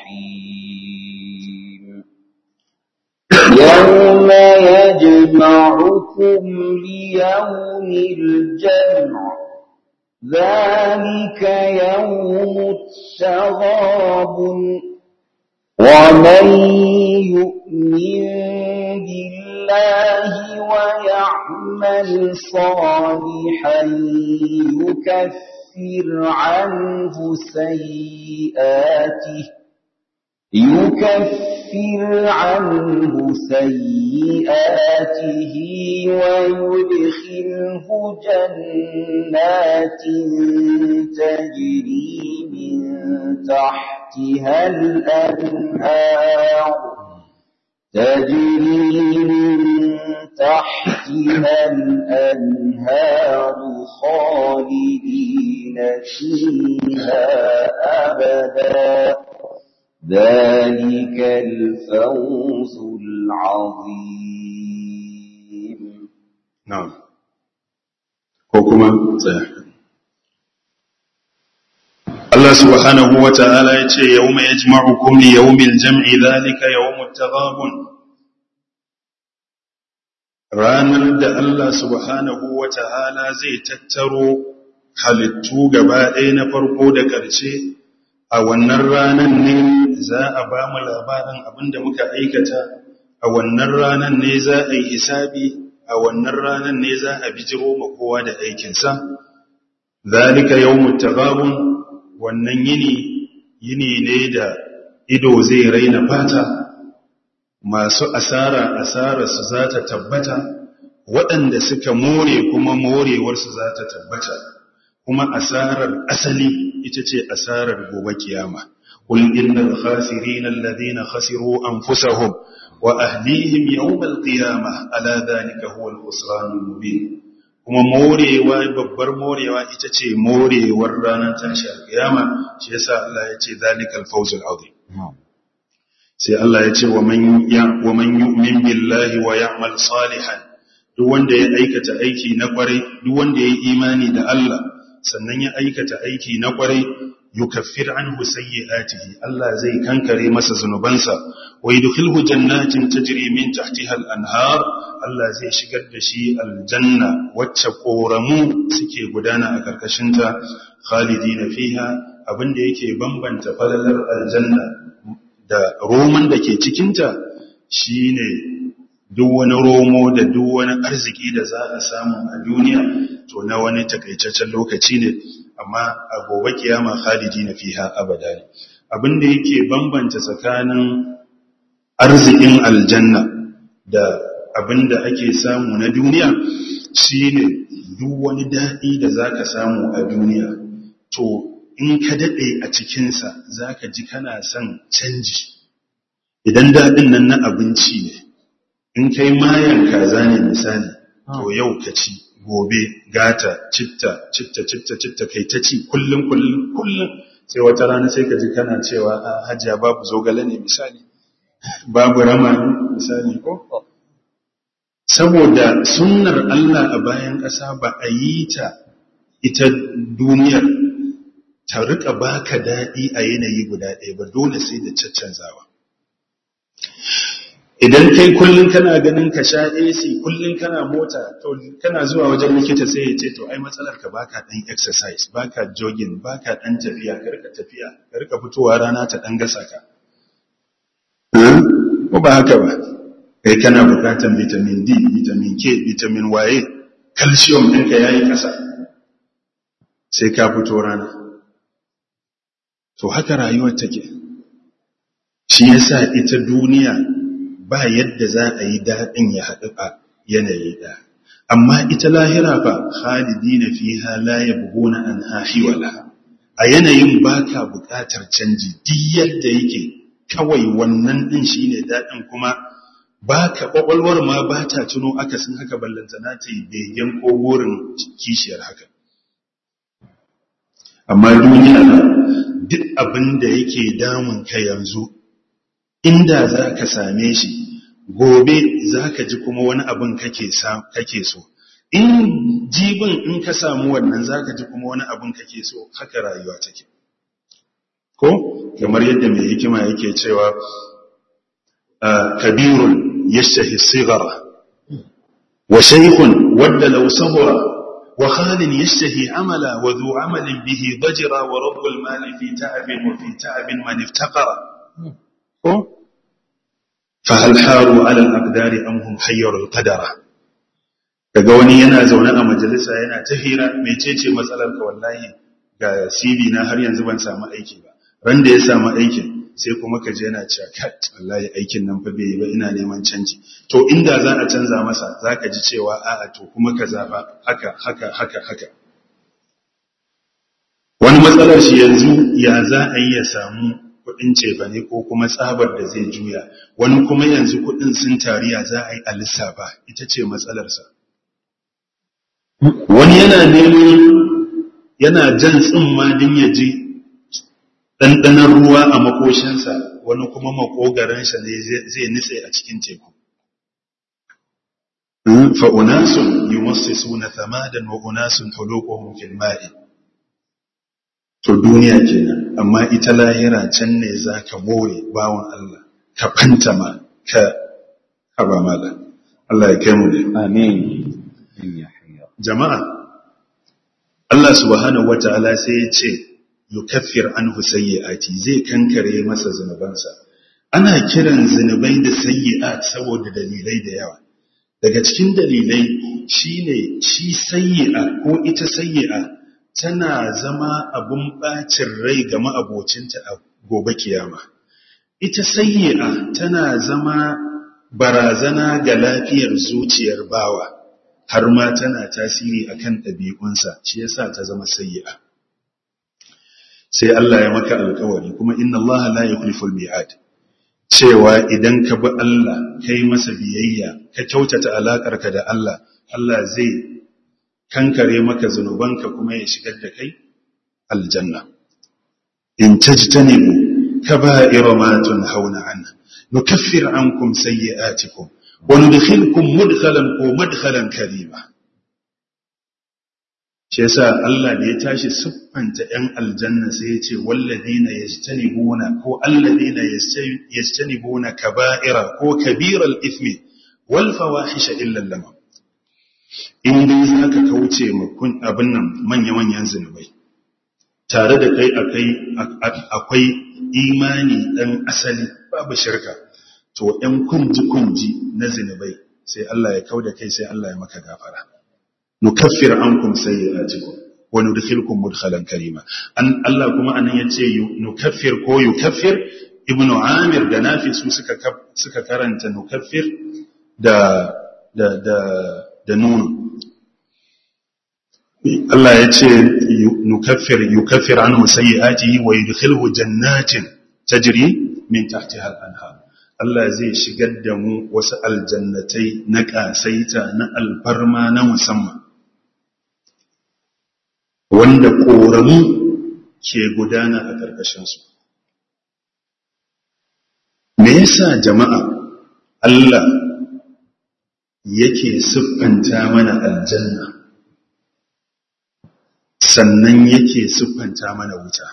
rahim yawma yajma'ukum liyawmil jam'i ذلك يوم التغابن ومن يؤمن بالله ويعمل صالحا يكفر عنه سيئاته يكفر عنه سيئاته ويدخله جنات تجري من تحتها الأنهار تجري من تحتها الأنهار خالدين فيها أبدا ذلك الفوز العظيم نعم حكما صحيح الله سبحانه وتعالى يقول يوم يجمعكم ليوم الجمع ذلك يوم التغابن ranar da Allah subhanahu wa ta'ala zai tattaro halittu gaba ɗaya na farko da ƙarshe a wannan ranar ne za a ba mu labarin abinda muka aikata a wannan ranar ne za a yi hisabi a wannan ranar ne za a bijiro ma kowa da aikinsa zalika yawmut taghabun wannan yini yini ne da ido zai raina fata masu asara asara su za ta tabbata waɗanda suka more kuma morewarsu za ta tabbata kuma asarar asali ita ce asarar gobe kiyama. Qul innal khasirina alladhina khasiru anfusahum wa ahlihim yawmal qiyamah ala dhalika huwal khusranul mubin. Kuma morewa, babbar morewa ita ce morewar ranar tashar kiyama, shi yasa Allah ya ce zalikal fawzul azim. Sai Allah ya ce wa man yu'min billahi wa ya'mal salihan, duk wanda ya aikata aiki na kwarai, duk wanda ya yi imani da Allah sannan ya aikata aiki na kwarai, yukaffir anhu sayyi'atihi, Allah zai kankare masa zunubansa, wa yudkhilhu jannatin tajri min tahtiha al-anhar, Allah zai shigar da shi aljanna wacce koramu suke gudana a karkashinta, khalidina fiha. Abinda yake bambanta falalar aljanna da roman da ke cikinta shine duk wani romo da duk wani arziki da za a samu a duniya to na wani takaitaccen lokaci ne, amma a gobe kiyama khalidina fiha abada ne. Abinda yake bambanta tsakanin arzikin aljanna da abinda ake samu na duniya shine duk wani daɗi da zaka samu a duniya to in ka daɗe a cikinsa zaka ji kana son canji. Idan daɗin nan na abinci ne, in kai mayan kaza ne misali, to yau ka ci, gobe gata, citta, citta, citta, citta, kai ta ci kullum kullum kullum, sai wata rana sai ka ji kana cewa a hajiya babu zogale ne misali, babu rama ne misali ko? Saboda sunnar Allah a bayan ƙasa ba a yi ta ita duniyar ta rika baka daɗi a yanayi guda ɗaya ba, dole sai da caccanzawa. Idan kai kullum kana ganin ka sha A C, kullum kana mota, to kana zuwa wajen likita sai ya ce to ai matsalar ka baka dan exercise, baka jogging, baka dan tafiya, ka rika tafiya, ka rika fitowa rana ta dan gasa ka. Ko ba haka ba? Kai kana bukatan vitamin D, vitamin K, vitamin Y, calcium ɗinka yayi ƙasa. Sai ka fito rana. To haka rayuwar take. Shi yasa ita duniya ba yadda za a yi daɗin ya haɗu a yanayi ɗaya. Amma ita lahira fa khalidina fiha la yabghuna anha hiwala. A yanayin baka buƙatar canji, duk yadda yake kawai wannan din shine daɗin, kuma baka kwakwalwar ma ba ta tuno akasin haka, ballanta na ta yi begen ko burin kishiyar haka. Amma duniya duk abin da yake damun ka yanzu, inda za ka same shi gobe za ka ji kuma wani abin kake so, in jibin in ka samu wannan za ka ji kuma wani abin kake so. Haka rayuwa take ko kamar yadda mai hikima yake cewa kabirun yashtahi sigara wa shaykhun wadda law sabara wa khalin yashtahi amala wa dhu amalin bihi dajra wa rabbul mali fi ta'abin wa fi ta'abin man iftaqara ko fahal haru ala al-aqdari am hum hayyaru al-qadara. Daga wani yana zaune a majalisa yana ta hira, mecece matsalar ka? Wallahi ga C V na har yanzu ban samu aiki ba. Ran da ya samu aikin sai kuma ka je yana cewa kat wallahi aikin nan fa bai yi ba, ina neman canji. To inda za a canza masa zaka ji cewa a'a to kuma ka zaba haka haka haka haka. Wani matsalar shi yanzu ya za a yi ya samu kudin cefane ko kuma tsabar da zai juya, wani kuma yanzu kudin sun tariya za a yi a lissafa, ita ce matsalarsa. Wani yana neman yana jan tsimma din ya ji ɗanɗanar ruwa a makoshinsa, wani kuma makogaransa ne zai nitse a cikin teku. Fa'unasun yi wasu suna thamadan wa unasun hulukuhun filma'i. To duniya kenan, amma ita lahira can ne za ka more bawan Allah, ka fantama, ka haba mala. Allah ya kai mu ne. Amin. Jama'a, Allah subhanahu wa ta'ala sai ya ce, yukaffir anhu sayyi'ati, zai kankare masa zunubansa. Ana kiran zunubai da sayyi'at saboda dalilai da yawa. Daga cikin dalilai shine shi sayyi'a ko ita sayyi'a tana zama abun bacin rai ga ma'abocinta a gobe kiyama. Ita sayyi'a tana zama barazana ga lafiyar zuciyar bawa. har ma tana tasiri akan ɗabi'unsa, shi yasa ta zama sayyi'a. Sai Allah ya maka alƙawari, kuma inna Allah la yukhliful mi'ad, cewa idan ka bi Allah kai masa biyayya ka kyautata alaƙarka da Allah, Allah zai kankare maka zunubanka kuma ya shigar da kai aljanna. In tajtanibu kaba'ira ma tunhauna anhu nukaffir ankum sayyi'atikum wa nudkhilkum mudkhalan ko madkhalan karima. Shi yasa Allah da ya tashi siffanta ‘yan aljanna sai ya ce walladina yajtanibuna ko alladina yajtanibuna kaba'ira ko kabiral ithmi wal fawahisha illa lamam. In dai zaka kauce ma kun abin nan manya-manyan zunubai, tare da kai akai akwai imani dan asali babu shirka, to ‘yan kunji-kunji na zunubai sai Allah ya kauda kai, sai Allah ya maka gafara. Nukaffir ankum sayyi'atikum wa nudkhilkum mudkhalan karima. An Allah kuma anan yace nukaffir ko yukaffir, Ibn Amir da Nafi su suka suka karanta nukaffir da da da da nun. Allah yace nukaffir yukaffir anhu sayyi'atihi wa yudkhilhu jannatin tajri min tahtiha al-anhar. Allah zai shigar da mu wasu aljannatai na kasaita na alfarma na musamman, wanda ƙoramu ke gudana a ƙarƙashinsu. Me yasa jama'a Allah yake siffanta mana aljanna sannan yake siffanta mana wuta?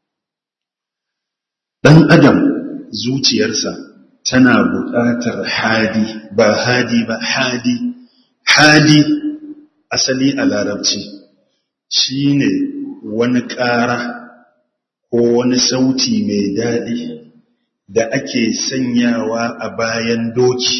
Ɗan adam zuciyarsa tana buƙatar hadi, ba hadi ba hadi. Hadi asali a larabci shi ne wani ƙara ko wani sauti mai daɗi da ake sanyawa a bayan doki,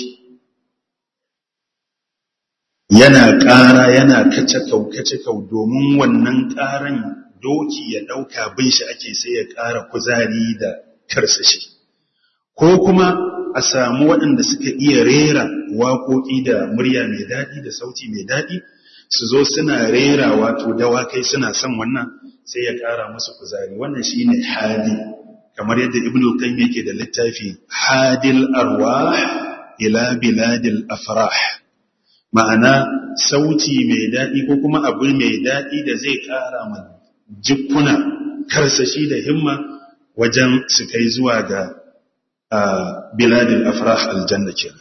yana ƙara yana kacakau-kacakau domin wannan ƙaran doki ya ɗauka bin shi ake sai ya ƙara kuzari da karsashi. Ko kuma a samu waɗanda suka iya rera waƙoƙi da murya mai daɗi da sauti mai daɗi, su zo suna rera wato dawakai suna son wannan sai ya ƙara musu kuzari. Wannan shi ne hadi, kamar yadda Ibn al-Qayyim yake da littafi Hadil Arwah ila Biladil Afrah, ma'ana sauti mai daɗi ko kuma abu mai daɗi da zai ƙara ma jikuna karsashi da himma wajen su kai zuwa ga Biladil Afrah, aljanna kenan.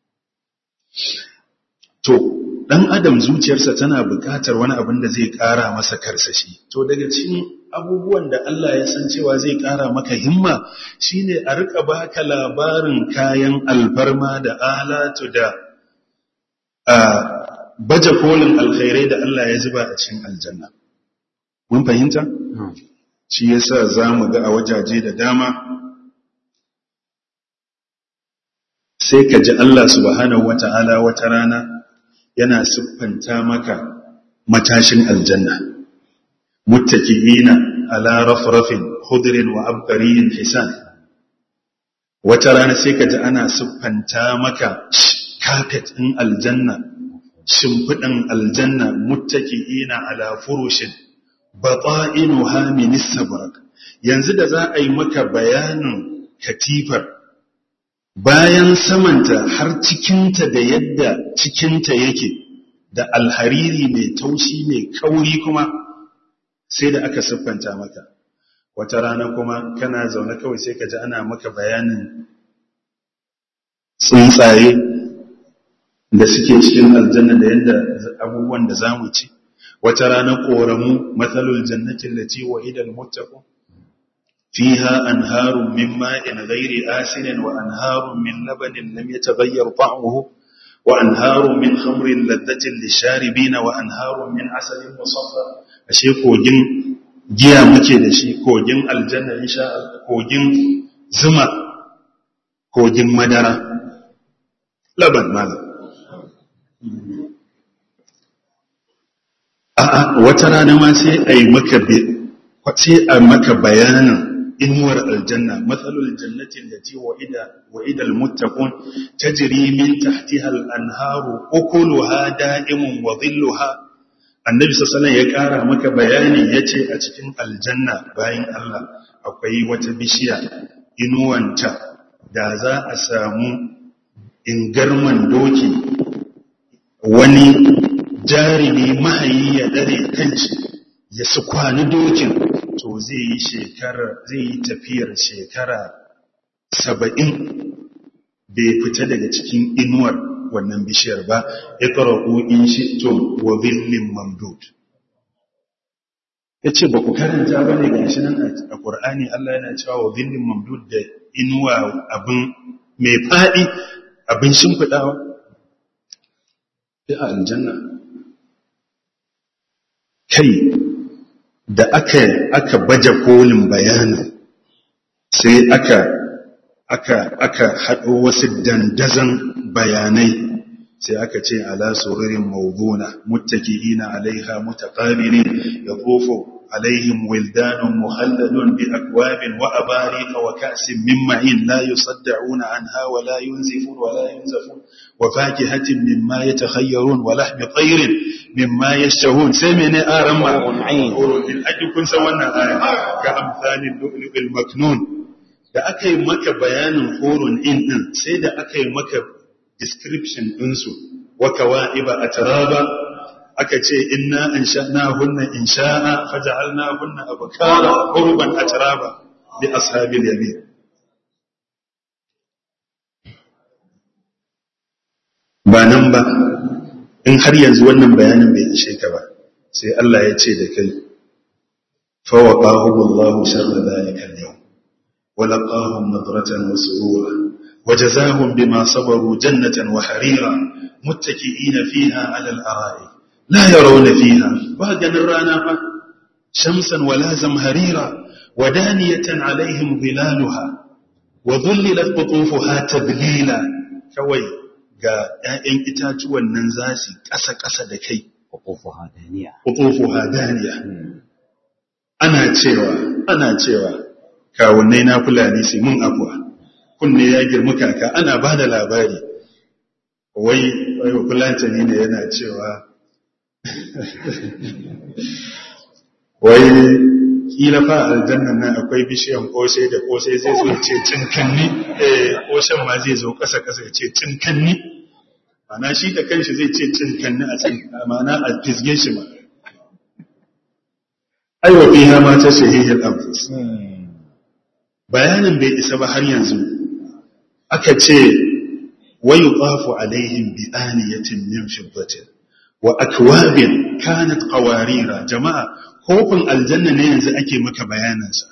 To ɗan adam zuciyarsa tana buƙatar wani abin da zai ƙara masa karsashi. To daga cikin abubuwan da Allah ya san cewa zai ƙara maka himma shine a rika baka labarin kayan alfarma da alatu da baje kolin alkhairai da Allah ya zuba a cikin aljanna. Mun fahimta? Shi yasa zamu ga a wajaje da dama sai ka ji Allah subhanahu wata'ala wata rana yana siffanta maka matashin aljanna, muttaki'ina ala rafrafin khudrin wa abqariyin hisan. Wata rana sai ka ji ana siffanta maka carpet ɗin aljanna, shimfiɗin aljanna, muttaki'ina ala furushin bata'inuha min istabrak. Yanzu da za a yi maka bayanin katifar, bayan samanta har cikinta da yadda cikinta yake da alhariri mai taushi mai kauri kuma sai da aka siffanta maka. Wata rana kuma kana zaune kawai sai ka ji ana maka bayanin tsuntsaye da suke cikin aljanna da yadda abubuwan da za mu ci. Wata rana ƙoramu, matsalul jannatin lati wa idan muttaqun فيها أنهار من ماء غير آسن وأنهار من لبن لم يتغير طعمه وأنهار من خمر لذة للشاربين وأنهار من عسل مصفى. أشي كوجين جيا مكي دشي كوجين الجنة إن شاء الله، كوجين زما، كوجين مدرة، لبن ماذا a'a wata rana ma sai ai maka sai a maka bayanin inuwar aljanna matsalul jannati allati wa'ida wa'ida almuttaqun tajri min tahtiha al-anharu ukuluha da'imun wa dhilluha. Annabi sallallahu alaihi wasallam ya kara maka bayani yace a cikin aljanna bayan Allah akwai wata bishiya inuwanta da za a samu ingarman doki wani jarumi mahayi ya dare kanshi ya su kwani dokin to zai yi shekara zai yi tafiyar shekara saba'in bai fita daga cikin inuwar wannan bishiyar ba. iqra'u in shi'tum wa dhillin mamdud. yace ba ku karanta bane gashi nan a Qur'ani Allah yana cewa wa dhillin mamdud da inuwa abin mai fadi abin shimfidawa a aljanna. kai da aka aka baje kolin bayanin sai aka aka aka hado wasu dandazan bayanai sai aka ce ala sururin mawduna muttaki'ina alaiha mutaqabilin yaqufu alaihim wildanun mukhalladun bi akwabin wa abariqa wa ka'sin min ma'in la yusaddauna anha wa la yunzifun wa la yunzafun wa fakihatin mimma yatakhayyarun wa lahmi tayrin mimma yashtahun. sai mene aran ma in aji kun san wannan aya ka amsalil lu'lu'il maknun. da aka yi maka bayanin hurun in din sai da aka yi maka description ɗinsu wa kawa'iba atraba aka ce inna ansha'nahunna insha'a faja'alnahunna abkara urban atraba bi ashabil yamin. ba nan ba in har yanzu wannan bayanin bai ishe ka ba sai Allah ya ce da kai fa waqahu Allahu sharra dhalika al-yawm wa laqahum nadratan wa surura وجزاهم بما صبروا جنة وحريرا متكئين فيها على الأرائك لا يرون فيها بهجا الرانا شمسا ولا زمهريرا ودانية عليهم ظلالها وظللت قطوفها تذليلا كوي ga ƴaƴan itatuwan nan za su ƙasa-ƙasa da kai qutufuha daniya qutufuha daniya ana cewa ana cewa kawunnai na fulani sai mun afwa kunne ya girma kaka ana ba da labari wai wai fulantani ne yana cewa wai kila fa aljannan nan akwai bishiyan kosai da kosai zai zo ce cinkanni eh koshin ma zai zo kasa kasa ya ce cinkanni ana shi da kanshi zai ce cinkanni a cikin amana a fisge shi ma aiwa fiha ma ta shahihul anfus. bayanin bai isa ba har yanzu aka ce wa yuqafu alaihim bi aniyatin min fiddatin wa akwabin kanat qawarira. jama'a kofin aljanna ne yanzu ake maka bayanansa.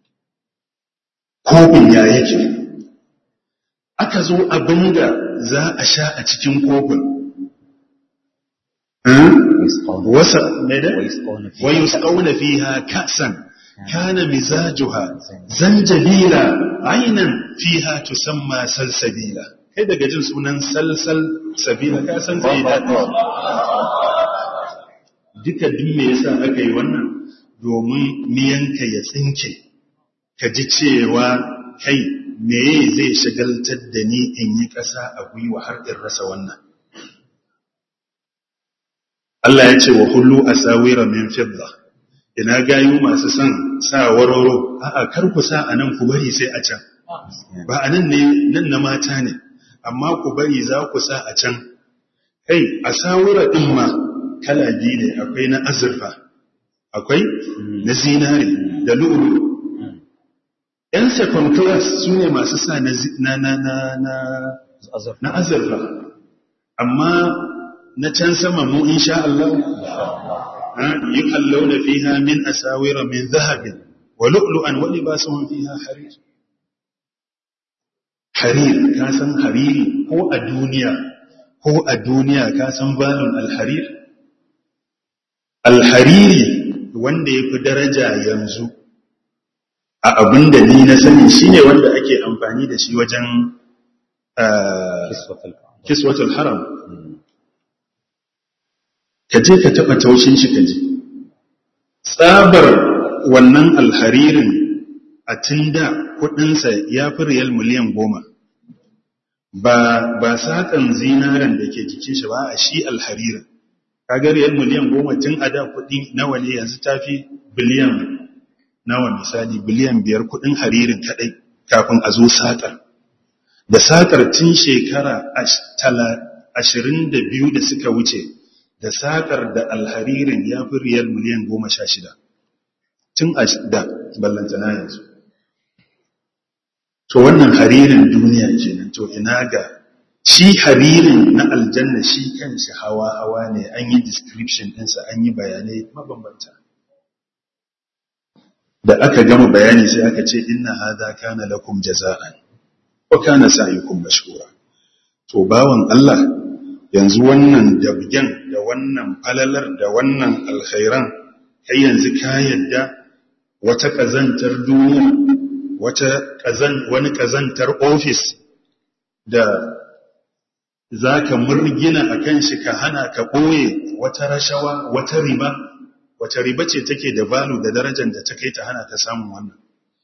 kofin ya yake aka zo abinda za a sha a cikin kofin wasa wa yusqawna fiha ka'san kana mizajuha zanjabila aynan fiha tusamma salsabila. kai daga jin sunan salsal sabila ka san zai daɗi. duka duk me yasa aka yi wannan domin miyanka ya tsinke ka ji cewa kai meye zai shagaltar da ni in yi ƙasa a gwiwa har in rasa wannan. Allah ya ce wa hullu asawira min fidda. ina gayu masu son sa waroro a'a kar ku sa anan ku bari sai a can. ba anan ne nan na mata ne amma ku bari za ku sa a can. kai asawira din ma kala biyu ne akwai na azurfa akwai na zinari da lu'ulu. yan second class su ne masu sa na na na na na azurfa amma na can sama mu insha Allah يحلون فيها من أساور من ذهب ولؤلؤا ولباسهم فيها حرير. حرير كاسم حرير هو الدنيا هو الدنيا كاسم بال الحرير. الحرير wanda yafi daraja yanzu a abinda ni na sani shine wanda ake amfani da shi wajen kiswatul haram. ka je ka taɓa taushin shi ka ji tsabar wannan alharirin a tun da kudinsa ya fi riyal miliyan goma ba ba saƙan zinaren da ke jikin shi ba a shi alharirin kaga riyal miliyan goma tun a da kudi nawa ne yanzu ta fi biliyan nawa misali biliyan biyar kudin haririn kadai kafin a zo saƙar da saƙar tun shekara ashirin da biyu da suka wuce da saƙar da alharirin ya fi riyal miliyan goma sha shida tun a da ballantana yanzu to wannan haririn duniya kenan to ina ga shi haririn na aljanna shi kanshi hawa-hawa ne an yi description ɗinsa an yi bayanai mabambanta da aka gama bayani sai aka ce inna hadha kana lakum jaza'an wa kana sa'yukum mashkura to bawan Allah yanzu wannan dabgen da wannan falalar da wannan alkhairan kai yanzu ka yadda wata kazantar duniya wata kazan wani kazantar office da zaka murgina akan shi ka hana ka boye wata rashawa wata riba wata riba ce take da value da darajar da ta kai ta hana ta samun wannan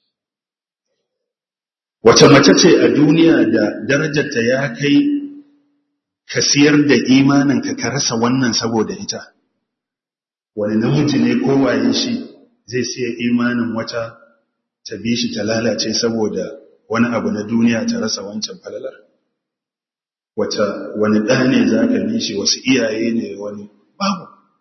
wata mace ce a duniya da darajarta ya kai ka siyar da imaninka ka rasa wannan saboda ita wani namiji ne ko waye shi zai siya imanin wata ta bi shi ta lalace saboda wani abu na duniya ta rasa wancan falalar wata wani ɗa ne za ka bi shi wasu iyaye ne wani babu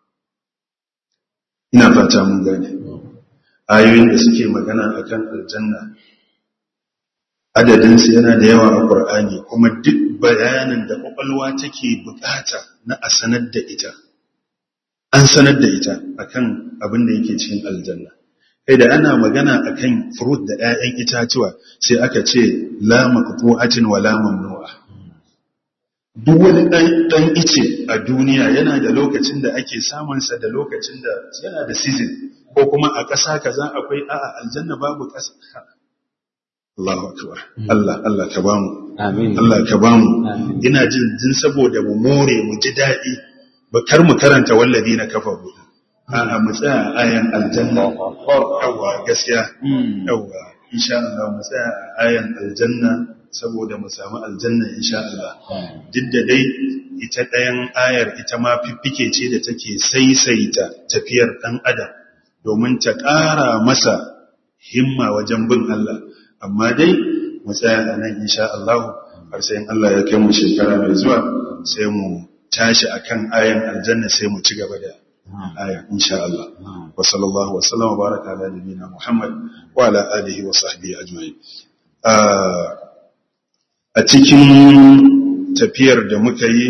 ina fata mun gane ayoyin da suke magana akan aljanna adadinsu yana da yawa a Qur'ani kuma duk bayanin da kwakwalwa take bukata na a sanar da ita an sanar da ita akan abin da yake cikin aljanna kai da ana magana akan fruit da 'ya'yan itatuwa sai aka ce la maqtu'atin wa la mamnu'a duk wani dan ice a duniya yana da lokacin da ake samun sa da lokacin da yana da season ko kuma a ƙasa kaza akwai a'a aljanna babu ƙasa Allahu akbar Allah Allah ka bamu amin Allah ka bamu ina jin din saboda mu more mu ji dadi ba kar mu karanta walladina kafaru a'a mu tsaya ayan aljanna yawa gaskiya yawa insha Allah mu tsaya ayan aljanna saboda mu samu aljanna insha Allah duk da dai ita ɗayan ayar ita ma fiffike ce da take saisaita tafiyar dan adam domin ta ƙara masa himma wajen bin Allah amma dai mu tsaya a nan insha Allah har sai Allah ya kai mu shekara mai zuwa sai mu tashi akan ayan aljanna sai mu ci gaba da aya insha Allah wa sallallahu wa sallama baraka ala nabiyina Muhammad wa ala alihi wa sahbihi ajma'in a cikin tafiyar da muka yi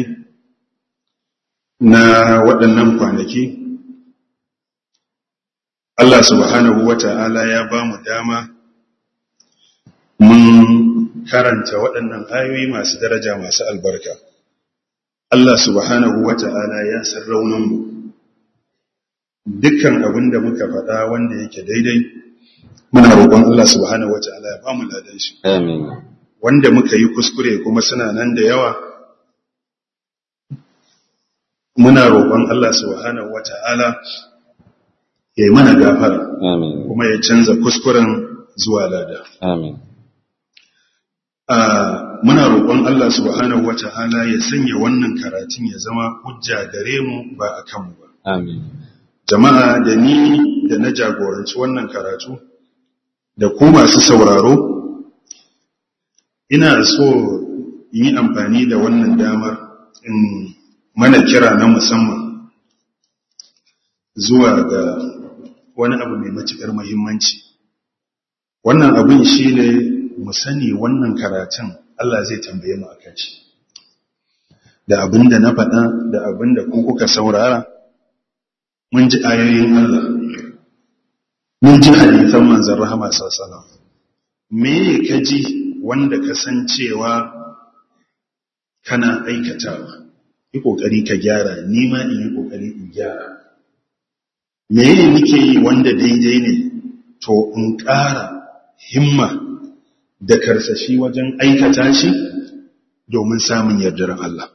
na waɗannan kwanaki Allah subhanahu wa ta'ala ya ba mu dama mun karanta waɗannan ayoyi masu daraja masu albarka. Allah subhanahu wa ta'ala ya san rauninmu, dukkan abin da muka faɗa wanda yake daidai, muna roƙon Allah subhanahu wa ta'ala ya ba mu ladan shi. Amin. Wanda muka yi kuskure kuma suna nan da yawa, muna roƙon Allah subhanahu wa ta'ala ya yi mana gafara, Amin. kuma ya canza kuskuren zuwa lada. Amin. Uh, muna roƙon Allah subhanahu wata'ala ya sanya wannan karatun ya zama hujja gare mu ba a kanmu ba. Amin. Jama'a da ni da na jagoranci wannan karatu da ku masu sauraro, ina so yi amfani da wannan damar in mana kira na musamman zuwa ga wani abu mai matuƙar muhimmanci. Wannan abin shi ne mu sani wannan karatun Allah zai tambaye mu akan shi da abinda na faɗa da abinda ku kuka saurara mun ji ayoyin Allah mun ji hadisan manzon rahama sallallahu alaihi wasallam me ka ji wanda ka san cewa kana aikatawa yi kokari ka gyara ni ma in yi kokari in gyara me nake yi wanda daidai ne to in ƙara himma da karsashi wajen aikata shi domin samun yardar Allah.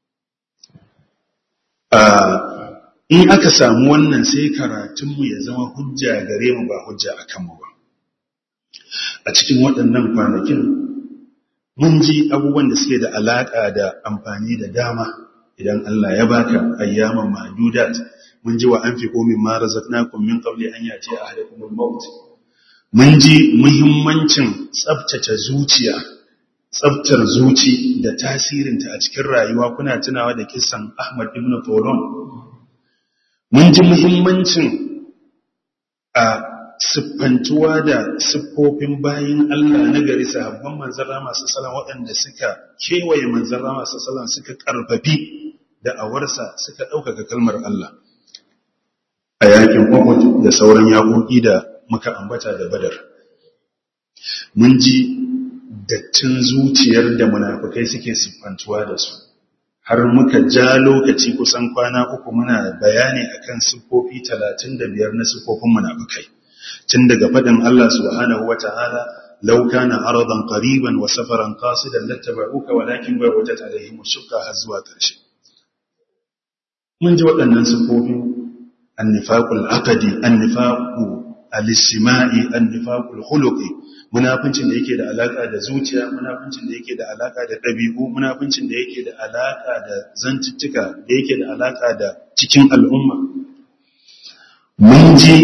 In aka samu wannan sai karatunmu ya zama hujja gare mu ba hujja a kanmu ba. a cikin waɗannan kwanakin mun ji abubuwan da suke da alaƙa da amfani da dama idan Allah ya baka ayyaman ma'dudat. Mun ji wa anfiqu mimma razaqnakum min qabli an yati ahadakumul maut. Mun ji muhimmancin tsaftace zuciya, tsaftar zuci da tasirinta a cikin rayuwa. Kuna tunawa da kissan Ahmad ibn Tolon. Mun ji muhimmancin a siffantuwa da siffofin bayin Allah na gari, sahabban manzon Allah masu salam waɗanda suka kewaye manzon Allah masu salam, suka karfafi da awarsa, suka ɗaukaka kalmar Allah a yakin Uhud da sauran yaƙoƙi da muka ambata da Badar. Mun ji dattin zuciyar da munafukai suke siffantuwa da su, har muka ja lokaci kusan kwana uku muna bayani akan siffofi talatin da biyar na siffofin munafukai, tun daga faɗin Allah subhanahu wata'ala law kana aradan qariban wa safaran qasidan lattaba'uka walakin ba'udat alaihim shukka har zuwa ƙarshe. Mun ji waɗannan siffofin annifaqul aqdi, annifaqu al-istima'i, annifaqul khuluqi, munafincin da yake da alaka da zuciya, munafincin da yake da alaka da ɗabi'u, munafincin da yake da alaka da zantuttuka, da yake da alaka da cikin al'umma. Mun ji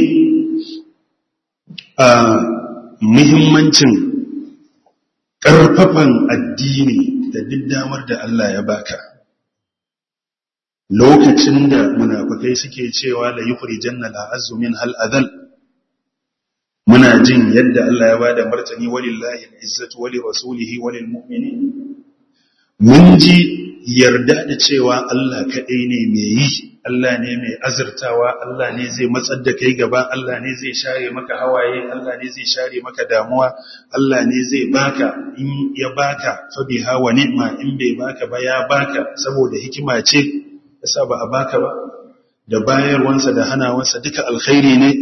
a muhimmancin ƙarfafan addini da duk damar da Allah ya baka. Lokacin da munafikai suke cewa la yukhrijanna al-a'azzu min hal adal, muna jin yadda Allah ya bada martani walillahi al-izzatu wa li rasulihi wa lil mu'minin. Mun ji yarda da cewa Allah kadai ne mai yi, Allah ne mai azurtawa, Allah ne zai matsar da kai gaba, Allah ne zai share maka hawaye, Allah ne zai share maka damuwa, Allah ne zai baka, in ya baka fa biha wa ni'ma, in bai baka ba ya baka saboda hikima ce yasa ba a baka ba, da bayarwansa da hanawansa duka alkhairi ne.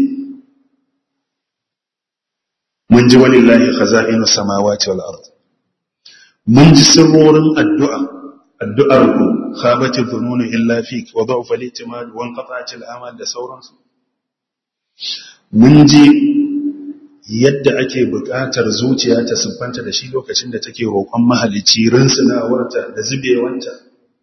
Mun ji walillahi khaza'inu samawati wal ard. Mun ji sirrorin addu'a, addu'ar ku khabati dhununu illa fik wa da'fa al-i'timad wa inqata'at al-amal da sauransu. Mun ji yadda ake buƙatar zuciya ta siffanta da shi lokacin da take roƙon mahalicci, rinsunawarta da zubewanta.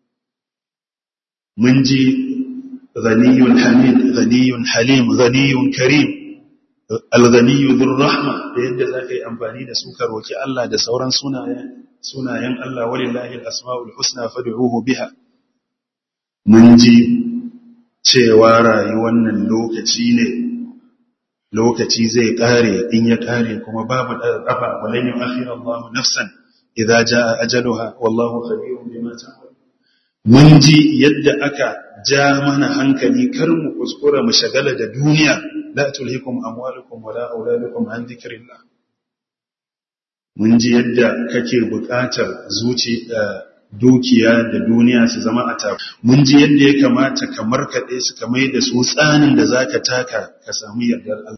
Mun ji ghaniyun hamid, ghaniyun halim, ghaniyun karim, al-ghaniyyu dhur rahma, da yadda zaka yi amfani da su ka roki Allah da sauran sunayen sunayen Allah, walillahi al-asmaul husna fad'uhu biha. Mun ji cewa rayuwar nan lokaci ne, lokaci zai kare, in ya kare kuma babu dafa, walan yu'akhir Allahu nafsan idza jaa ajaluha wallahu khabirun bima ta'mal. Mun ji yadda aka ja mana hankali kar mu kuskura mu shagala da duniya, la tulhikum amwalukum wala auladukum an dhikrillah. Mun ji yadda kake buƙatar zuci da dukiya da duniya su zama a tafi. Mun ji yadda ya kamata ka markaɗe su, ka mai da su tsanin da zaka taka ka samu yardar Allah.